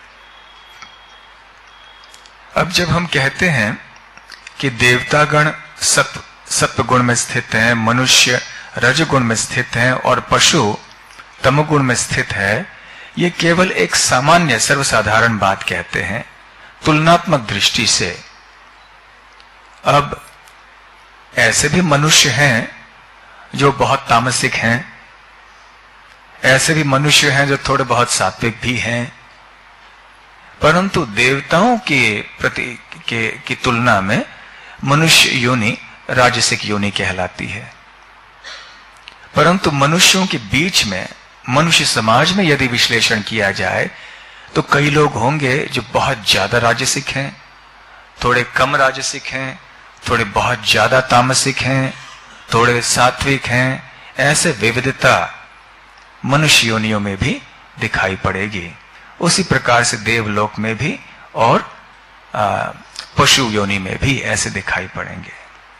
अब जब हम कहते हैं कि देवतागण सत्व सत्व गुण में स्थित हैं, मनुष्य रजगुण में स्थित हैं और पशु तमगुण में स्थित है, ये केवल एक सामान्य सर्वसाधारण बात कहते हैं तुलनात्मक दृष्टि से। अब ऐसे भी मनुष्य हैं जो बहुत तामसिक हैं, ऐसे भी मनुष्य हैं जो थोड़े बहुत सात्विक भी हैं, परंतु देवताओं के प्रति के की तुलना में मनुष्य योनि राजसिक योनि कहलाती है। परंतु मनुष्यों के बीच में, मनुष्य समाज में यदि विश्लेषण किया जाए तो कई लोग होंगे जो बहुत ज्यादा राजसिक हैं, थोड़े कम राजसिक हैं, थोड़े बहुत ज्यादा तामसिक हैं, थोड़े सात्विक हैं। ऐसे विविधता मनुष्य योनियों में भी दिखाई पड़ेगी। उसी प्रकार से देवलोक में भी और पशु योनि में भी ऐसे दिखाई पड़ेंगे।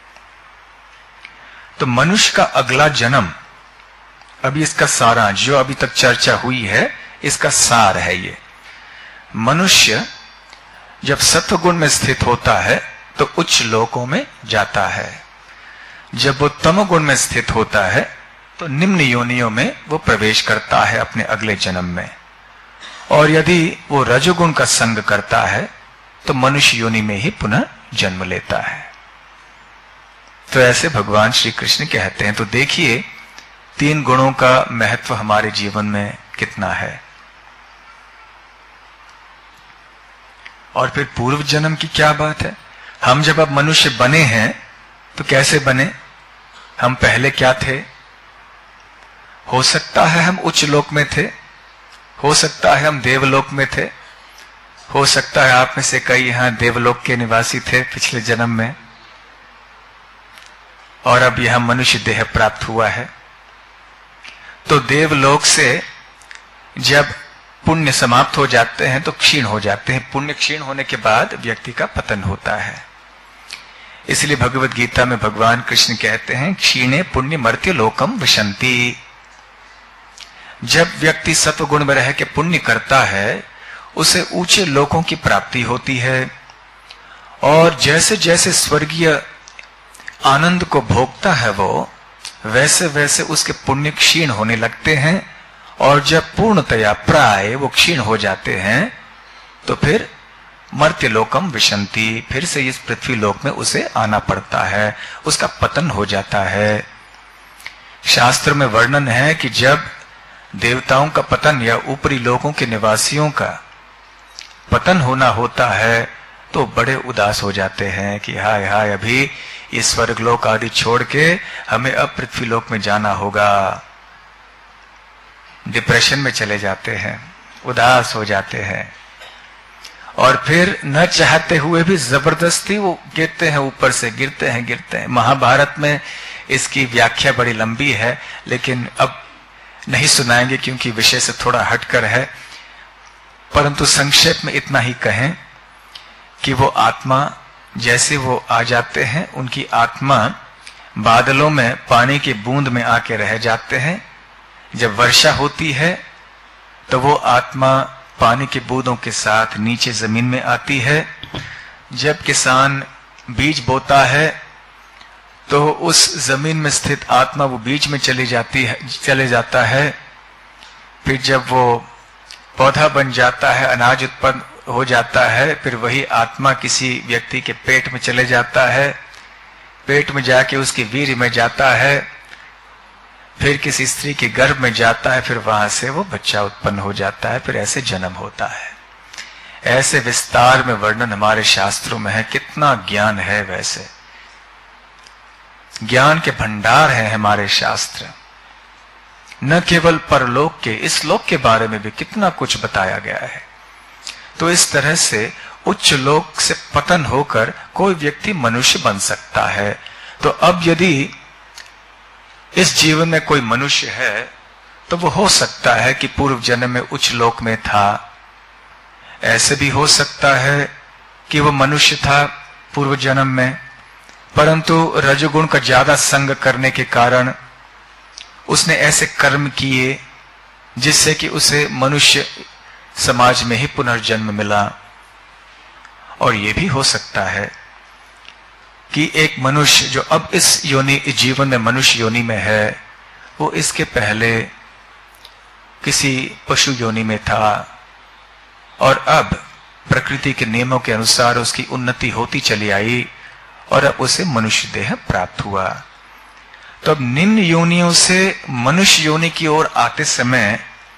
तो मनुष्य का अगला जन्म, अभी इसका सारांश जो अभी तक चर्चा हुई है, इसका सार है ये। मनुष्य जब सत्वगुण में स्थित होता है तो उच्च लोकों में जाता है, जब वो तमोगुण में स्थित होता है तो निम्न योनियों में वो प्रवेश करता है अपने अगले जन्म में, और यदि वो रजोगुण का संग करता है तो मनुष्य योनि में ही पुनः जन्म लेता है। तो ऐसे भगवान श्री कृष्ण कहते हैं। तो देखिए तीन गुणों का महत्व हमारे जीवन में कितना है। और फिर पूर्व जन्म की क्या बात है। हम जब अब मनुष्य बने हैं तो कैसे बने, हम पहले क्या थे। हो सकता है हम उच्च लोक में थे, हो सकता है हम देवलोक में थे, हो सकता है आप में से कई यहां देवलोक के निवासी थे पिछले जन्म में, और अब यह मनुष्य देह प्राप्त हुआ है। तो देवलोक से जब पुण्य समाप्त हो जाते हैं तो क्षीण हो जाते हैं। पुण्य क्षीण होने के बाद व्यक्ति का पतन होता है। इसलिए भगवत गीता में भगवान कृष्ण कहते हैं क्षीणे पुण्य मर्त्य लोकम विशंति। जब व्यक्ति सत्वगुण में रह के पुण्य करता है उसे ऊंचे लोकों की प्राप्ति होती है, और जैसे जैसे स्वर्गीय आनंद को भोगता है वो, वैसे वैसे उसके पुण्य क्षीण होने लगते हैं, और जब पूर्णतया प्राय वो क्षीण हो जाते हैं तो फिर मर्त्य लोकम विशंति, फिर से इस पृथ्वी लोक में उसे आना पड़ता है, उसका पतन हो जाता है। शास्त्र में वर्णन है कि जब देवताओं का पतन या ऊपरी लोकों के निवासियों का पतन होना होता है तो बड़े उदास हो जाते हैं कि हाय हाय अभी ये स्वर्गलोक आदि छोड़ के हमें अब पृथ्वी लोक में जाना होगा। डिप्रेशन में चले जाते हैं, उदास हो जाते हैं, और फिर न चाहते हुए भी जबरदस्ती वो गिरते हैं, ऊपर से गिरते हैं गिरते हैं। महाभारत में इसकी व्याख्या बड़ी लंबी है, लेकिन अब नहीं सुनाएंगे क्योंकि विषय से थोड़ा हटकर है। परंतु संक्षेप में इतना ही कहें कि वो आत्मा जैसे वो आ जाते हैं, उनकी आत्मा बादलों में पानी की बूंद में आके रह जाते हैं। जब वर्षा होती है तो वो आत्मा पानी की बूंदों के साथ नीचे जमीन में आती है। जब किसान बीज बोता है तो उस जमीन में स्थित आत्मा वो बीज में चली जाती है चले जाता है। फिर जब वो पौधा बन जाता है, अनाज उत्पन्न हो जाता है, फिर वही आत्मा किसी व्यक्ति के पेट में चले जाता है, पेट में जाके उसके वीर्य में जाता है, फिर किसी स्त्री के गर्भ में जाता है, फिर वहां से वो बच्चा उत्पन्न हो जाता है, फिर ऐसे जन्म होता है। ऐसे विस्तार में वर्णन हमारे शास्त्रों में है। कितना ज्ञान है, वैसे ज्ञान के भंडार हैं हमारे शास्त्र। न केवल परलोक के, इस लोक के बारे में भी कितना कुछ बताया गया है। तो इस तरह से उच्च लोक से पतन होकर कोई व्यक्ति मनुष्य बन सकता है। तो अब यदि इस जीवन में कोई मनुष्य है तो वो हो सकता है कि पूर्व जन्म में उच्च लोक में था। ऐसे भी हो सकता है कि वो मनुष्य था पूर्व जन्म में, परंतु रजोगुण का ज्यादा संग करने के कारण उसने ऐसे कर्म किए जिससे कि उसे मनुष्य समाज में ही पुनर्जन्म मिला। और यह भी हो सकता है कि एक मनुष्य जो अब इस योनि जीवन में मनुष्य योनि में है, वो इसके पहले किसी पशु योनि में था और अब प्रकृति के नियमों के अनुसार उसकी उन्नति होती चली आई और अब उसे मनुष्य देह प्राप्त हुआ। तो अब निम्न योनियों से मनुष्य योनि की ओर आते समय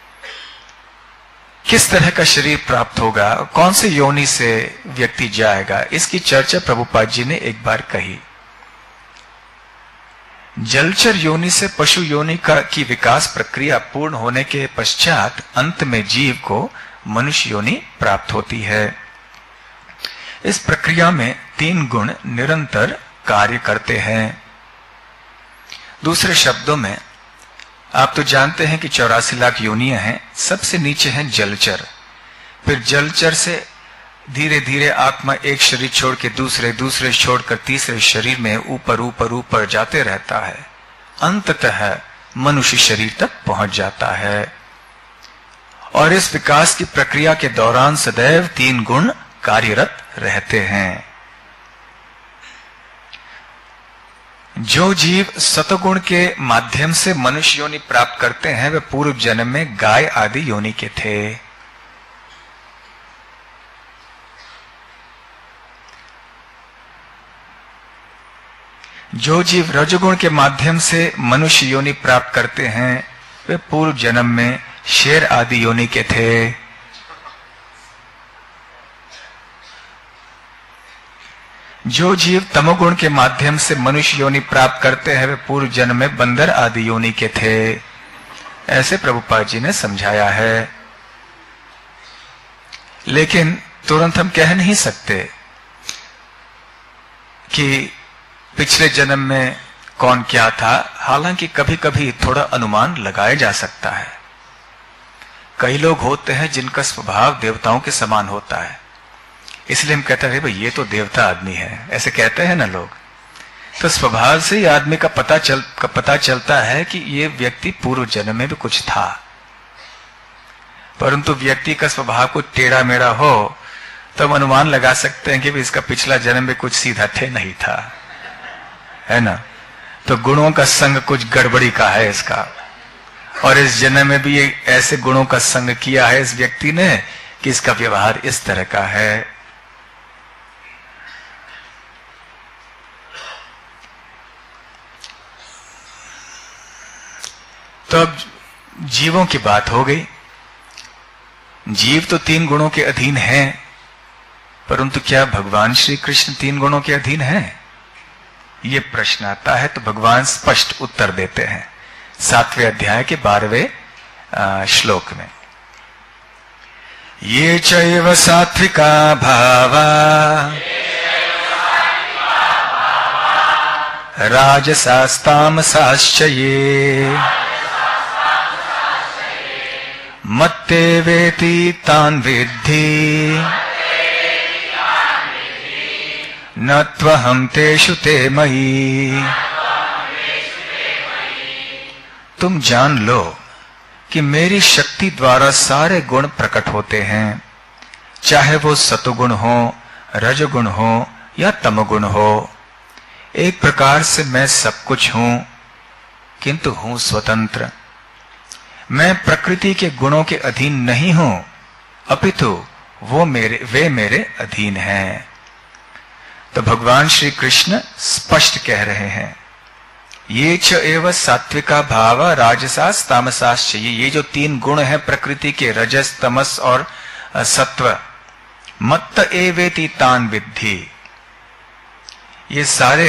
किस तरह का शरीर प्राप्त होगा, कौन से योनि से व्यक्ति जाएगा, इसकी चर्चा प्रभुपाद जी ने एक बार कही। जलचर योनि से पशु योनि का की विकास प्रक्रिया पूर्ण होने के पश्चात अंत में जीव को मनुष्य योनि प्राप्त होती है। इस प्रक्रिया में तीन गुण निरंतर कार्य करते हैं। दूसरे शब्दों में आप तो जानते हैं कि चौरासी लाख योनियां हैं। सबसे नीचे हैं जलचर, फिर जलचर से धीरे धीरे आत्मा एक शरीर छोड़ के दूसरे, दूसरे छोड़कर तीसरे शरीर में ऊपर ऊपर ऊपर जाते रहता है, अंततः मनुष्य शरीर तक पहुंच जाता है। और इस विकास की प्रक्रिया के दौरान सदैव तीन गुण कार्यरत रहते हैं। जो जीव सतगुण के माध्यम से मनुष्य योनि प्राप्त करते हैं वे पूर्व जन्म में गाय आदि योनि के थे। जो जीव रजोगुण के माध्यम से मनुष्य योनि प्राप्त करते हैं वे पूर्व जन्म में शेर आदि योनि के थे। जो जीव तमोगुण के माध्यम से मनुष्य योनि प्राप्त करते हैं वे पूर्व जन्म में बंदर आदि योनि के थे। ऐसे प्रभुपाद जी ने समझाया है। लेकिन तुरंत हम कह नहीं सकते कि पिछले जन्म में कौन क्या था। हालांकि कभी कभी थोड़ा अनुमान लगाया जा सकता है। कई लोग होते हैं जिनका स्वभाव देवताओं के समान होता है, इसलिए हम कहते हैं भाई ये तो देवता आदमी है, ऐसे कहते हैं ना लोग। तो स्वभाव से ही आदमी का पता चल का पता चलता है कि ये व्यक्ति पूर्व जन्म में भी कुछ था। परंतु व्यक्ति का स्वभाव कुछ टेढ़ा मेढ़ा हो तो हम अनुमान लगा सकते हैं कि भी इसका पिछला जन्म में कुछ सीधा थे नहीं था, है ना। तो गुणों का संग कुछ गड़बड़ी का है इसका, और इस जन्म में भी ऐसे गुणों का संग किया है इस व्यक्ति ने कि इसका व्यवहार इस तरह का है। तो अब जीवों की बात हो गई। जीव तो तीन गुणों के अधीन हैं, परंतु क्या भगवान श्री कृष्ण तीन गुणों के अधीन हैं? ये प्रश्न आता है तो भगवान स्पष्ट उत्तर देते हैं सातवें अध्याय के बारहवें श्लोक में। ये चैव सात्विका भावा राजसास्तामसाश्च ये मत्ते वेति तान् विद्धि न त्वहं तेषु ते मयि। तुम जान लो कि मेरी शक्ति द्वारा सारे गुण प्रकट होते हैं, चाहे वो सतुगुण हो, रजोगुण हो या तमोगुण हो। एक प्रकार से मैं सब कुछ हूं, किंतु हूं स्वतंत्र। मैं प्रकृति के गुणों के अधीन नहीं हूं, अपितु वो मेरे वे मेरे अधीन हैं। तो भगवान श्री कृष्ण स्पष्ट कह रहे हैं, ये च एव सात्विका भाव राजसास तामसाश्च। ये जो तीन गुण हैं प्रकृति के, रजस तमस और सत्व, मत्त एवेति तान विद्धि। ये सारे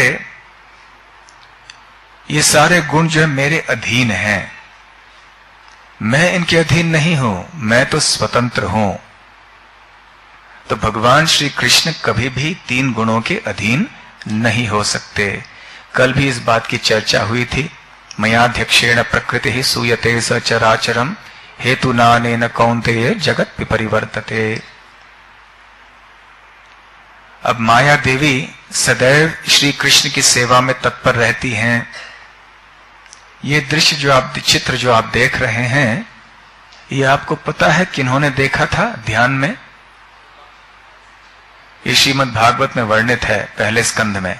ये सारे गुण जो है मेरे अधीन हैं। मैं इनके अधीन नहीं हूं, मैं तो स्वतंत्र हूं। तो भगवान श्री कृष्ण कभी भी तीन गुणों के अधीन नहीं हो सकते। कल भी इस बात की चर्चा हुई थी। मयाध्यक्षेण प्रकृति ही सूयते स चराचरम हेतु नानेन कौन्तेय जगत विपरिवर्तते। अब माया देवी सदैव श्री कृष्ण की सेवा में तत्पर रहती हैं। ये दृश्य जो आप चित्र जो आप देख रहे हैं, ये आपको पता है किन्होंने देखा था ध्यान में? ये श्रीमद् भागवत में वर्णित है पहले स्कंध में।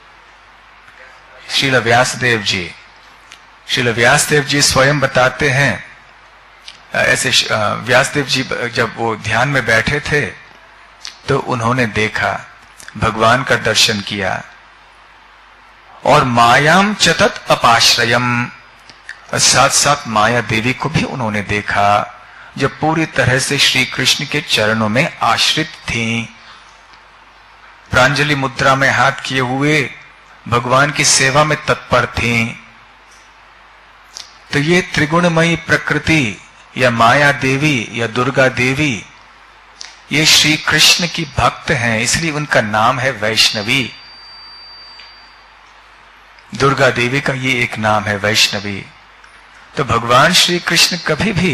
श्रील व्यासदेव जी श्रील व्यासदेव जी स्वयं बताते हैं, ऐसे व्यासदेव जी जब वो ध्यान में बैठे थे तो उन्होंने देखा, भगवान का दर्शन किया। और मायाम चतत अपाश्रयम, साथ साथ माया देवी को भी उन्होंने देखा, जो पूरी तरह से श्री कृष्ण के चरणों में आश्रित थीं, प्रांजलि मुद्रा में हाथ किए हुए भगवान की सेवा में तत्पर थीं। तो ये त्रिगुणमयी प्रकृति या माया देवी या दुर्गा देवी, ये श्री कृष्ण की भक्त हैं, इसलिए उनका नाम है वैष्णवी। दुर्गा देवी का ये एक नाम है वैष्णवी। तो भगवान श्री कृष्ण कभी भी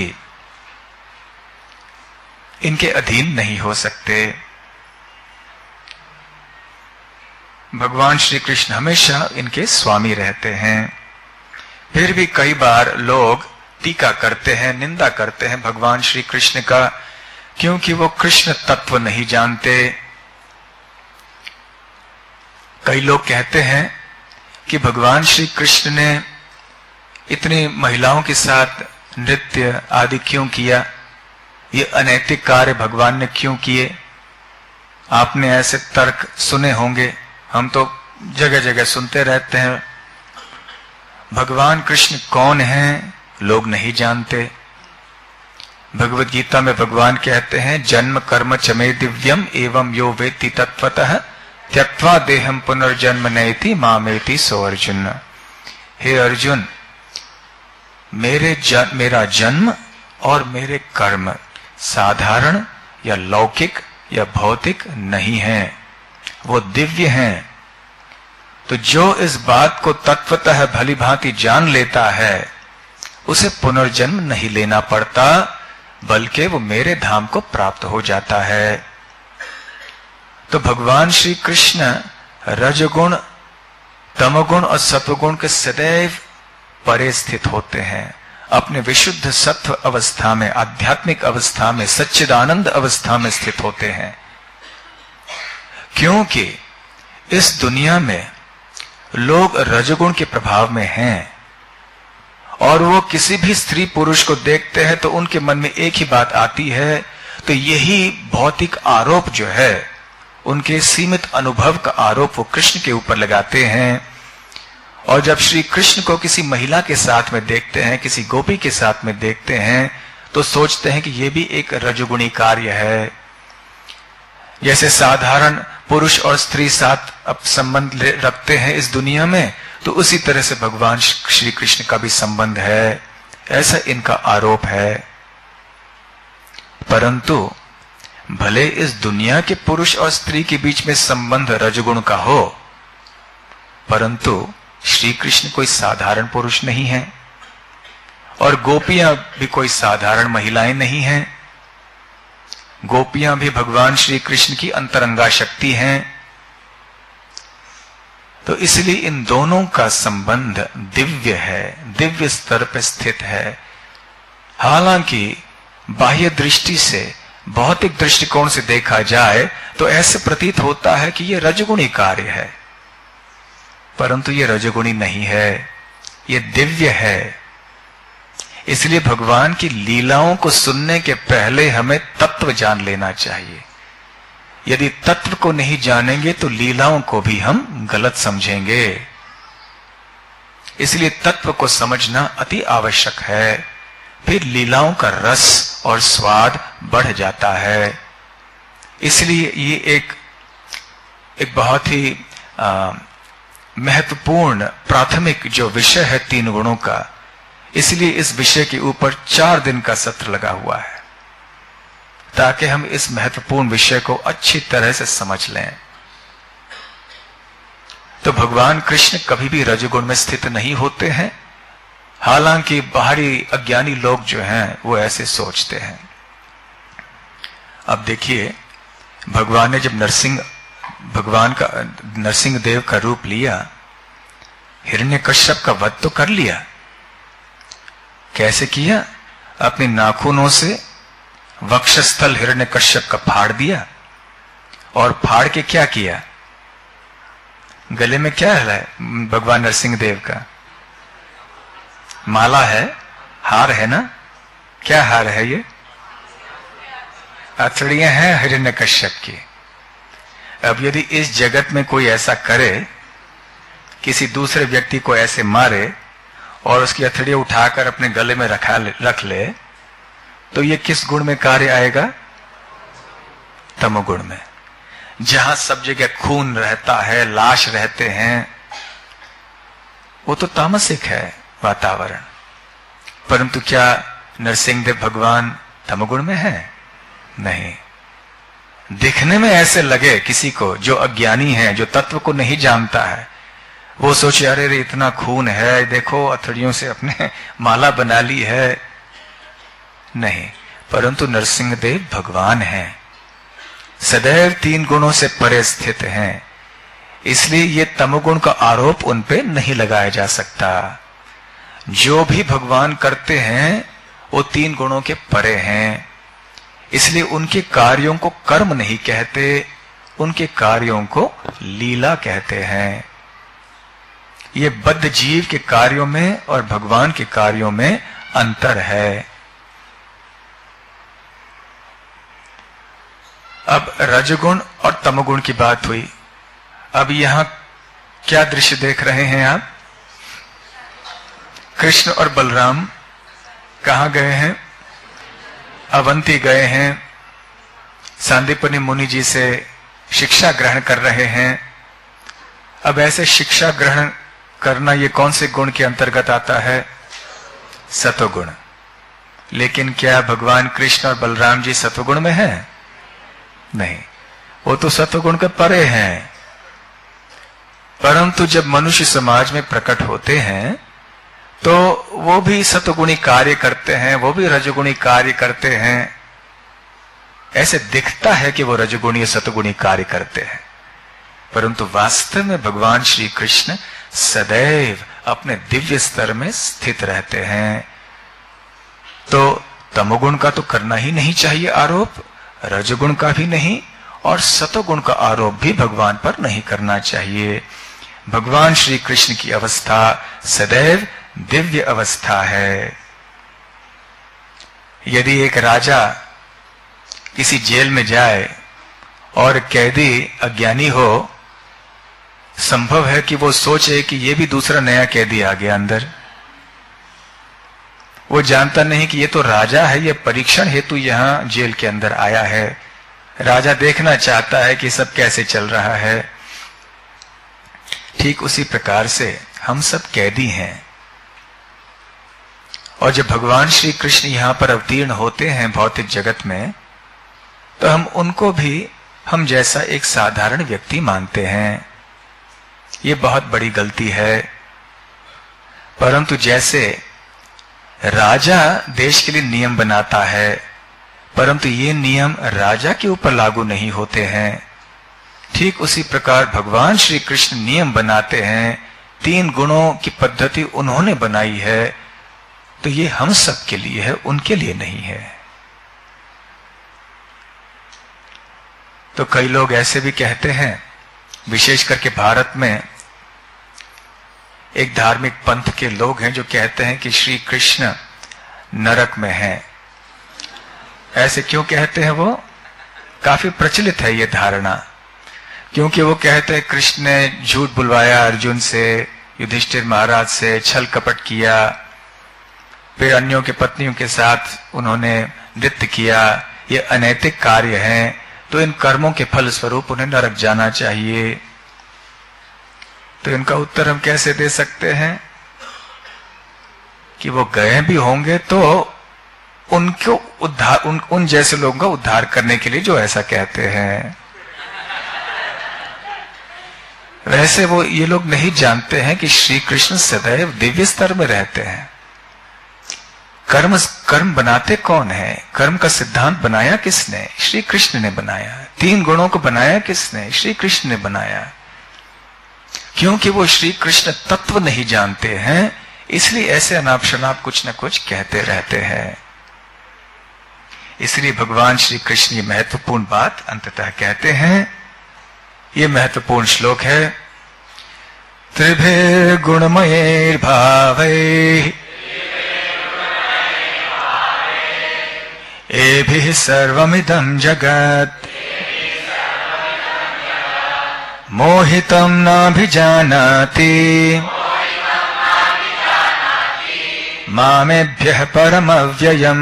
इनके अधीन नहीं हो सकते। भगवान श्री कृष्ण हमेशा इनके स्वामी रहते हैं। फिर भी कई बार लोग टीका करते हैं, निंदा करते हैं भगवान श्री कृष्ण का, क्योंकि वो कृष्ण तत्व नहीं जानते। कई लोग कहते हैं कि भगवान श्री कृष्ण ने इतनी महिलाओं के साथ नृत्य आदि क्यों किया, ये अनैतिक कार्य भगवान ने क्यों किए। आपने ऐसे तर्क सुने होंगे, हम तो जगह जगह सुनते रहते हैं। भगवान कृष्ण कौन हैं लोग नहीं जानते। भगवत गीता में भगवान कहते हैं, जन्म कर्म चमे दिव्यम एवं यो वेत्ति तत्वतः त्यक्त्वा देहम पुनर्जन्म नयति मामेति सो अर्जुन। हे अर्जुन, मेरे जन, मेरा जन्म और मेरे कर्म साधारण या लौकिक या भौतिक नहीं है, वो दिव्य हैं। तो जो इस बात को तत्वतः भली भांति जान लेता है, उसे पुनर्जन्म नहीं लेना पड़ता, बल्कि वो मेरे धाम को प्राप्त हो जाता है। तो भगवान श्री कृष्ण रजगुण, तमगुण और सत्वगुण के सदैव परे स्थित होते हैं। अपने विशुद्ध सत्व अवस्था में, आध्यात्मिक अवस्था में, सच्चिदानंद अवस्था में स्थित होते हैं। क्योंकि इस दुनिया में लोग रजगुण के प्रभाव में हैं, और वो किसी भी स्त्री पुरुष को देखते हैं तो उनके मन में एक ही बात आती है, तो यही भौतिक आरोप जो है, उनके सीमित अनुभव का आरोप वो कृष्ण के ऊपर लगाते हैं। और जब श्री कृष्ण को किसी महिला के साथ में देखते हैं, किसी गोपी के साथ में देखते हैं, तो सोचते हैं कि ये भी एक रजोगुणी कार्य है। जैसे साधारण पुरुष और स्त्री साथ अब संबंध रखते हैं इस दुनिया में, तो उसी तरह से भगवान श्री कृष्ण का भी संबंध है, ऐसा इनका आरोप है। परंतु भले इस दुनिया के पुरुष और स्त्री के बीच में संबंध रजगुण का हो, परंतु श्री कृष्ण कोई साधारण पुरुष नहीं है, और गोपियां भी कोई साधारण महिलाएं नहीं हैं। गोपियां भी भगवान श्री कृष्ण की अंतरंगा शक्ति हैं। तो इसलिए इन दोनों का संबंध दिव्य है, दिव्य स्तर पर स्थित है। हालांकि बाह्य दृष्टि से, भौतिक दृष्टिकोण से देखा जाए तो ऐसे प्रतीत होता है कि यह रजगुणी कार्य है, परंतु यह रजगुणी नहीं है, यह दिव्य है। इसलिए भगवान की लीलाओं को सुनने के पहले हमें तत्व जान लेना चाहिए। यदि तत्व को नहीं जानेंगे तो लीलाओं को भी हम गलत समझेंगे। इसलिए तत्व को समझना अति आवश्यक है, फिर लीलाओं का रस और स्वाद बढ़ जाता है। इसलिए ये एक एक बहुत ही आ, महत्वपूर्ण प्राथमिक जो विषय है तीन गुणों का, इसलिए इस विषय के ऊपर चार दिन का सत्र लगा हुआ है, ताकि हम इस महत्वपूर्ण विषय को अच्छी तरह से समझ लें। तो भगवान कृष्ण कभी भी रजोगुण में स्थित नहीं होते हैं, हालांकि बाहरी अज्ञानी लोग जो हैं वो ऐसे सोचते हैं। अब देखिए, भगवान ने जब नरसिंह भगवान का नरसिंह देव का रूप लिया, हिरण्यकश्यप का वध तो कर लिया, कैसे किया? अपने नाखूनों से वक्षस्थल हिरण्यकश्यप का फाड़ दिया और फाड़ के क्या किया? गले में क्या है भगवान नरसिंह देव का? माला है, हार है ना? क्या हार है ये? अथड़ियां हैं हिरण्यकश्यप की। अब यदि इस जगत में कोई ऐसा करे, किसी दूसरे व्यक्ति को ऐसे मारे और उसकी अथड़ियां उठाकर अपने गले में रखा ले, रख ले, तो ये किस गुण में कार्य आएगा? तमोगुण में। जहां सब जगह खून रहता है, लाश रहते हैं, वो तो तामसिक है वातावरण। परंतु क्या नरसिंहदेव भगवान तमोगुण में है? नहीं। दिखने में ऐसे लगे किसी को जो अज्ञानी है, जो तत्व को नहीं जानता है, वो सोचे अरे रे इतना खून है, देखो अथड़ियों से अपने माला बना ली है। नहीं, परंतु नरसिंहदेव भगवान हैं, सदैव तीन गुणों से परे स्थित हैं, इसलिए ये तमोगुण का आरोप उन पे नहीं लगाया जा सकता। जो भी भगवान करते हैं वो तीन गुणों के परे हैं, इसलिए उनके कार्यों को कर्म नहीं कहते, उनके कार्यों को लीला कहते हैं। ये बद्ध जीव के कार्यों में और भगवान के कार्यों में अंतर है। अब रजगुण और तमोगुण की बात हुई। अब यहां क्या दृश्य देख रहे हैं आप? कृष्ण और बलराम कहां गए हैं? अवंती गए हैं, सांदीपनि मुनि जी से शिक्षा ग्रहण कर रहे हैं। अब ऐसे शिक्षा ग्रहण करना ये कौन से गुण के अंतर्गत आता है? सतोगुण। लेकिन क्या भगवान कृष्ण और बलराम जी सतोगुण में हैं? नहीं, वो तो सतोगुण के परे हैं। परंतु जब मनुष्य समाज में प्रकट होते हैं तो वो भी सतोगुणी कार्य करते हैं, वो भी रजोगुणी कार्य करते हैं। ऐसे दिखता है कि वो रजोगुणी सतोगुणी कार्य करते हैं, परंतु वास्तव में भगवान श्री कृष्ण सदैव अपने दिव्य स्तर में स्थित रहते हैं। तो तमोगुण का तो करना ही नहीं चाहिए आरोप, रजोगुण का भी नहीं, और सतोगुण का आरोप भी भगवान पर नहीं करना चाहिए। भगवान श्री कृष्ण की अवस्था सदैव दिव्य अवस्था है। यदि एक राजा किसी जेल में जाए और कैदी अज्ञानी हो, संभव है कि वो सोचे कि ये भी दूसरा नया कैदी आ गया अंदर। वो जानता नहीं कि ये तो राजा है, ये परीक्षण हेतु यहां जेल के अंदर आया है। राजा देखना चाहता है कि सब कैसे चल रहा है। ठीक उसी प्रकार से हम सब कैदी हैं, और जब भगवान श्री कृष्ण यहां पर अवतीर्ण होते हैं भौतिक जगत में, तो हम उनको भी हम जैसा एक साधारण व्यक्ति मानते हैं। ये बहुत बड़ी गलती है। परंतु जैसे राजा देश के लिए नियम बनाता है, परंतु ये नियम राजा के ऊपर लागू नहीं होते हैं, ठीक उसी प्रकार भगवान श्री कृष्ण नियम बनाते हैं। तीन गुणों की पद्धति उन्होंने बनाई है, तो ये हम सब के लिए है, उनके लिए नहीं है। तो कई लोग ऐसे भी कहते हैं, विशेष करके भारत में एक धार्मिक पंथ के लोग हैं जो कहते हैं कि श्री कृष्ण नरक में हैं। ऐसे क्यों कहते हैं? वो काफी प्रचलित है ये धारणा, क्योंकि वो कहते हैं कृष्ण ने झूठ बुलवाया अर्जुन से, युधिष्ठिर महाराज से छल कपट किया, फिर अन्यों के पत्नियों के साथ उन्होंने नृत्य किया, ये अनैतिक कार्य हैं, तो इन कर्मों के फल स्वरूप उन्हें नरक जाना चाहिए। तो इनका उत्तर हम कैसे दे सकते हैं कि वो गए भी होंगे तो उनको उद्धार उन, उन जैसे लोगों का उद्धार करने के लिए जो ऐसा कहते हैं। वैसे वो ये लोग नहीं जानते हैं कि श्री कृष्ण सदैव दिव्य स्तर में रहते हैं। कर्म कर्म बनाते कौन है? कर्म का सिद्धांत बनाया किसने? श्री कृष्ण ने बनाया। तीन गुणों को बनाया किसने? श्री कृष्ण ने बनाया। क्योंकि वो श्री कृष्ण तत्व नहीं जानते हैं, इसलिए ऐसे अनाप शनाप कुछ न कुछ कहते रहते हैं। इसलिए भगवान श्री कृष्ण ये महत्वपूर्ण बात अंततः कहते हैं। ये महत्वपूर्ण श्लोक है, त्रिभिर् गुणमयैर् भावैः एभिः सर्वमिदं जगत् मोहितं नाभिजानाति मामेभ्यः परमव्ययम्।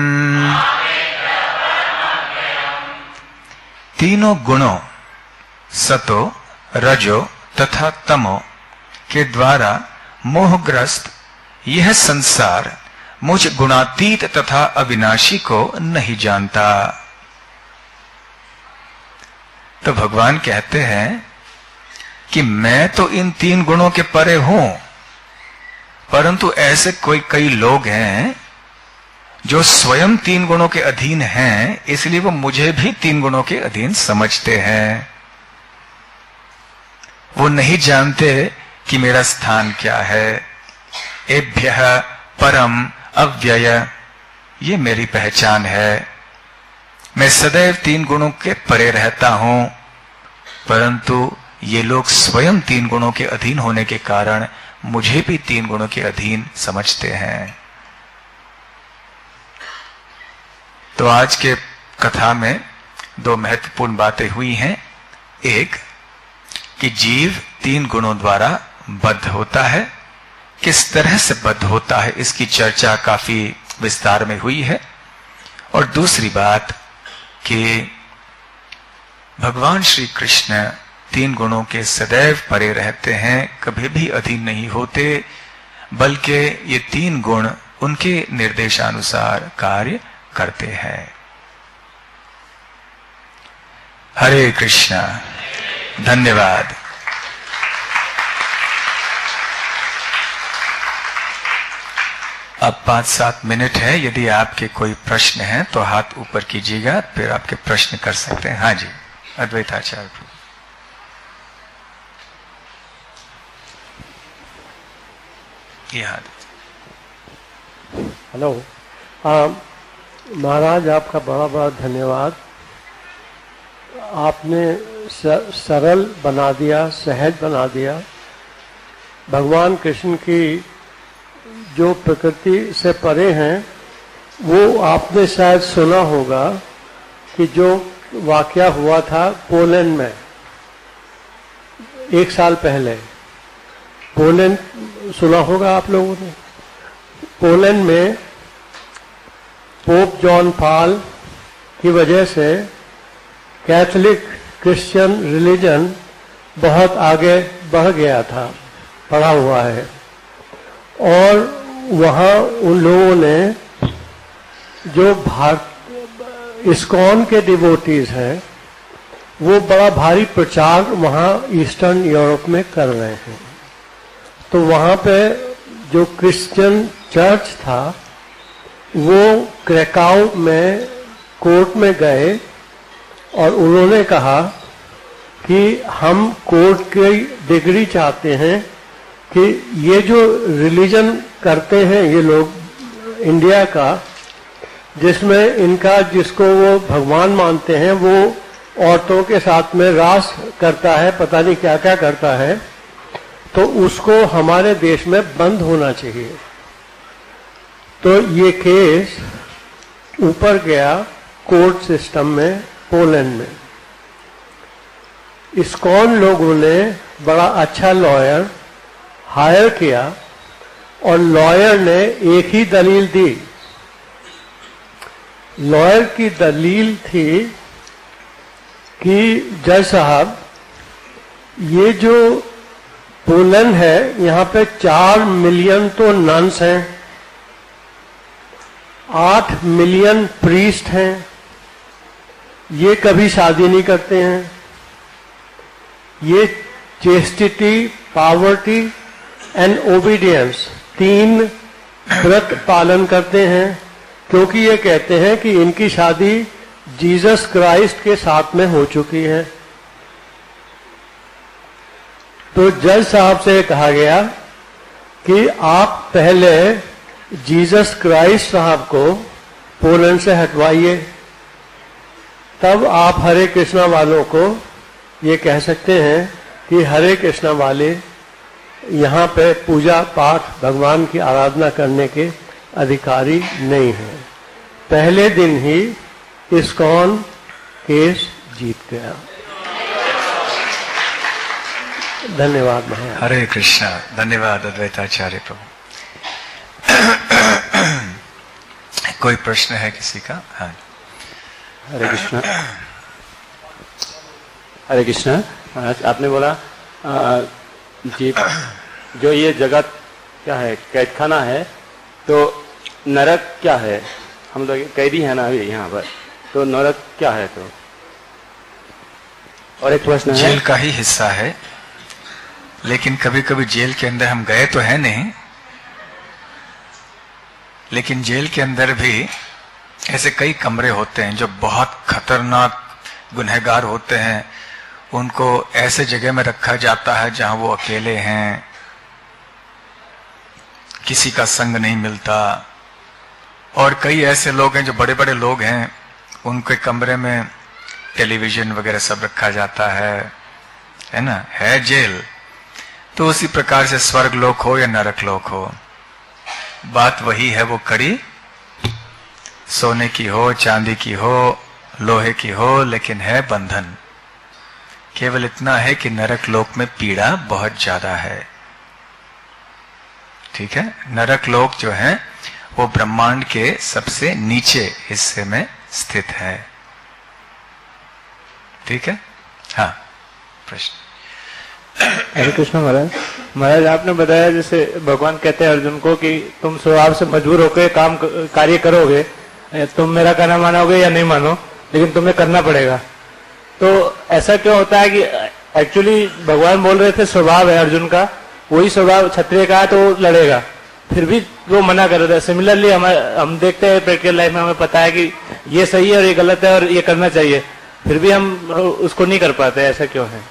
तीनों गुणों सतो, रजो तथा तमो के द्वारा मोहग्रस्त यह संसार मुझ गुणातीत तथा अविनाशी को नहीं जानता। तो भगवान कहते हैं कि मैं तो इन तीन गुणों के परे हूं, परंतु ऐसे कोई कई लोग हैं जो स्वयं तीन गुणों के अधीन हैं, इसलिए वो मुझे भी तीन गुणों के अधीन समझते हैं। वो नहीं जानते कि मेरा स्थान क्या है। एभ्यः परम अव्यय, ये मेरी पहचान है। मैं सदैव तीन गुणों के परे रहता हूं, परंतु ये लोग स्वयं तीन गुणों के अधीन होने के कारण मुझे भी तीन गुणों के अधीन समझते हैं। तो आज के कथा में दो महत्वपूर्ण बातें हुई हैं। एक कि जीव तीन गुणों द्वारा बद्ध होता है, किस तरह से बद्ध होता है इसकी चर्चा काफी विस्तार में हुई है। और दूसरी बात कि भगवान श्री कृष्ण तीन गुणों के सदैव परे रहते हैं, कभी भी अधीन नहीं होते, बल्कि ये तीन गुण उनके निर्देशानुसार कार्य करते हैं। हरे कृष्णा, धन्यवाद। अब पांच सात मिनट है, यदि आपके कोई प्रश्न हैं तो हाथ ऊपर कीजिएगा, फिर आपके प्रश्न कर सकते हैं। हाँ जी, अद्वैताचार्य। हेलो, महाराज आपका बड़ा बड़ा धन्यवाद। आपने सरल बना दिया, सहज बना दिया। भगवान कृष्ण की जो प्रकृति से परे हैं, वो आपने शायद सुना होगा कि जो वाकया हुआ था पोलैंड में एक साल पहले। पोलैंड सुना होगा आप लोगों ने। पोलैंड में पोप जॉन पॉल की वजह से कैथोलिक क्रिश्चियन रिलीजन बहुत आगे बढ़ गया था, बढ़ा हुआ है। और वहाँ उन लोगों ने जो भारत इस्कॉन के डिवोटीज हैं, वो बड़ा भारी प्रचार वहाँ ईस्टर्न यूरोप में कर रहे हैं। तो वहाँ पे जो क्रिश्चियन चर्च था, वो क्रैकाउ में कोर्ट में गए और उन्होंने कहा कि हम कोर्ट की डिग्री चाहते हैं कि ये जो रिलीजन करते हैं ये लोग इंडिया का, जिसमें इनका जिसको वो भगवान मानते हैं वो औरतों के साथ में रास करता है, पता नहीं क्या क्या करता है, तो उसको हमारे देश में बंद होना चाहिए। तो ये केस ऊपर गया कोर्ट सिस्टम में पोलैंड में। इस्कॉन लोगों ने बड़ा अच्छा लॉयर हायर किया और लॉयर ने एक ही दलील दी। लॉयर की दलील थी कि जज साहब, ये जो पोलैंड है, यहाँ पे चार मिलियन तो नन्स हैं, आठ मिलियन प्रीस्ट हैं, ये कभी शादी नहीं करते हैं, ये चेस्टिटी, पावर्टी एंड ओबीडियंस तीन व्रत पालन करते हैं, क्योंकि ये कहते हैं कि इनकी शादी जीसस क्राइस्ट के साथ में हो चुकी है। तो जज साहब से कहा गया कि आप पहले जीसस क्राइस्ट साहब को पोलैंड से हटवाइए, तब आप हरे कृष्णा वालों को ये कह सकते हैं कि हरे कृष्णा वाले यहाँ पे पूजा पाठ भगवान की आराधना करने के अधिकारी नहीं हैं। पहले दिन ही इस्कॉन केस जीत गया। धन्यवाद महाराज। हरे कृष्णा। धन्यवाद अद्वैताचार्य प्रभु। कोई प्रश्न है किसी का? हाँ। हरे कृष्णा। हरे कृष्णा। महाराज आपने बोला आ, जी जो ये जगत क्या है, कैदखाना है, तो नरक क्या है? हम लोग कैदी है ना अभी यहाँ पर, तो नरक क्या है? तो और एक प्रश्न है, जेल का ही हिस्सा है, लेकिन कभी कभी जेल के अंदर हम गए तो है नहीं, लेकिन जेल के अंदर भी ऐसे कई कमरे होते हैं जो बहुत खतरनाक गुनहगार होते हैं। उनको ऐसे जगह में रखा जाता है जहां वो अकेले हैं, किसी का संग नहीं मिलता। और कई ऐसे लोग हैं जो बड़े बड़े लोग हैं, उनके कमरे में टेलीविजन वगैरह सब रखा जाता है, है ना, है जेल। तो उसी प्रकार से स्वर्ग लोक हो या नरक लोक हो, बात वही है। वो कड़ी सोने की हो, चांदी की हो, लोहे की हो, लेकिन है बंधन। केवल इतना है कि नरक लोक में पीड़ा बहुत ज्यादा है। ठीक है, नरक लोक जो है वो ब्रह्मांड के सबसे नीचे हिस्से में स्थित है। ठीक है। हाँ, प्रश्न। हरे कृष्ण महाराज। महाराज आपने बताया जैसे भगवान कहते हैं अर्जुन को कि तुम स्वभाव से मजबूर होकर काम कार्य करोगे, तुम मेरा कहना मानोगे या नहीं मानो, लेकिन तुम्हें करना पड़ेगा। तो ऐसा क्यों होता है कि एक्चुअली भगवान बोल रहे थे स्वभाव है अर्जुन का, वही स्वभाव क्षत्रिय का है तो वो लड़ेगा, फिर भी वो मना कर रहे थे। सिमिलरली हम हम देखते हैं प्रैक्टिकल लाइफ में, हमें पता है कि ये सही है और ये गलत है और ये करना चाहिए, फिर भी हम उसको नहीं कर पाते। ऐसा क्यों है?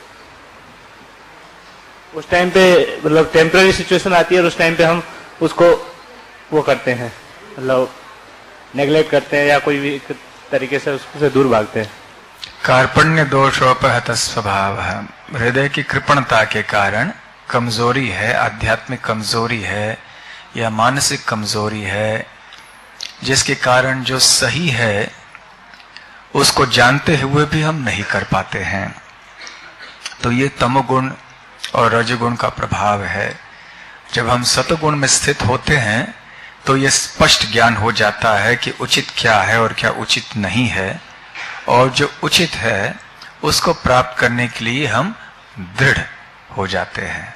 उस टाइम पे मतलब टेम्पररी सिचुएशन आती है और उस टाइम पे हम उसको वो करते हैं, मतलब नेग्लेक्ट करते हैं या कोई भी तरीके से उससे दूर भागते हैं। कार्पण्य दोषोपहत स्वभाव है, हृदय की कृपणता के कारण कमजोरी है, आध्यात्मिक कमजोरी है या मानसिक कमजोरी है, जिसके कारण जो सही है उसको जानते हुए भी हम नहीं कर पाते हैं। तो ये तमोगुण और रजोगुण का प्रभाव है। जब हम सतगुण में स्थित होते हैं तो ये स्पष्ट ज्ञान हो जाता है कि उचित क्या है और क्या उचित नहीं है, और जो उचित है उसको प्राप्त करने के लिए हम दृढ़ हो जाते हैं।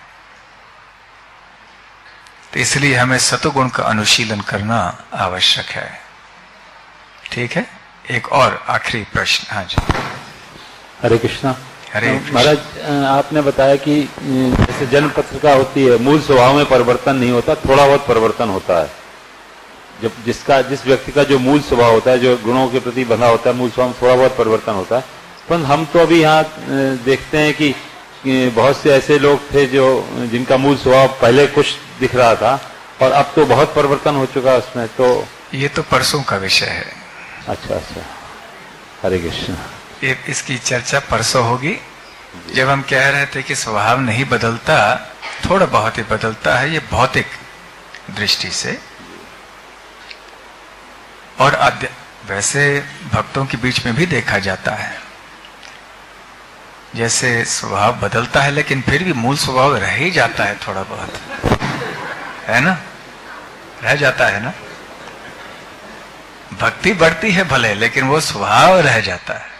तो इसलिए हमें सतगुण का अनुशीलन करना आवश्यक है। ठीक है। एक और आखिरी प्रश्न। हाँ जी। हरे कृष्णा। हरे महाराज आपने बताया कि जैसे जन्म पत्रिका होती है, मूल स्वभाव में परिवर्तन नहीं होता, थोड़ा बहुत परिवर्तन होता है। जब जिसका जिस व्यक्ति का जो मूल स्वभाव होता है, जो गुणों के प्रति बंधा होता है, मूल स्वभाव में थोड़ा बहुत परिवर्तन होता है। पर हम तो अभी यहाँ देखते हैं कि बहुत से ऐसे लोग थे जो जिनका मूल स्वभाव पहले कुछ दिख रहा था और अब तो बहुत परिवर्तन हो चुका है उसमें। तो ये तो परसों का विषय है। अच्छा अच्छा। हरे कृष्ण। ये इसकी चर्चा परसों होगी, जब हम कह रहे थे कि स्वभाव नहीं बदलता, थोड़ा बहुत ही बदलता है, ये भौतिक दृष्टि से। और वैसे भक्तों के बीच में भी देखा जाता है, जैसे स्वभाव बदलता है लेकिन फिर भी मूल स्वभाव रह ही जाता है, थोड़ा बहुत, है ना, रह जाता है ना। भक्ति बढ़ती है भले, लेकिन वो स्वभाव रह जाता है।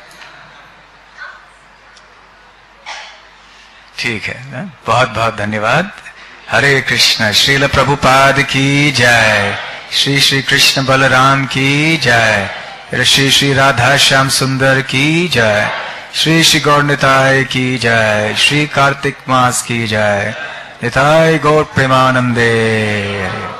ठीक है ना? बहुत बहुत धन्यवाद। हरे कृष्ण। श्रील प्रभुपाद की जय। श्री श्री कृष्ण बलराम की जय। श्री श्री राधा श्याम सुंदर की जय। श्री श्री गौर निताय की जय। श्री कार्तिक मास की जय। निताय गौर प्रेमानंदे।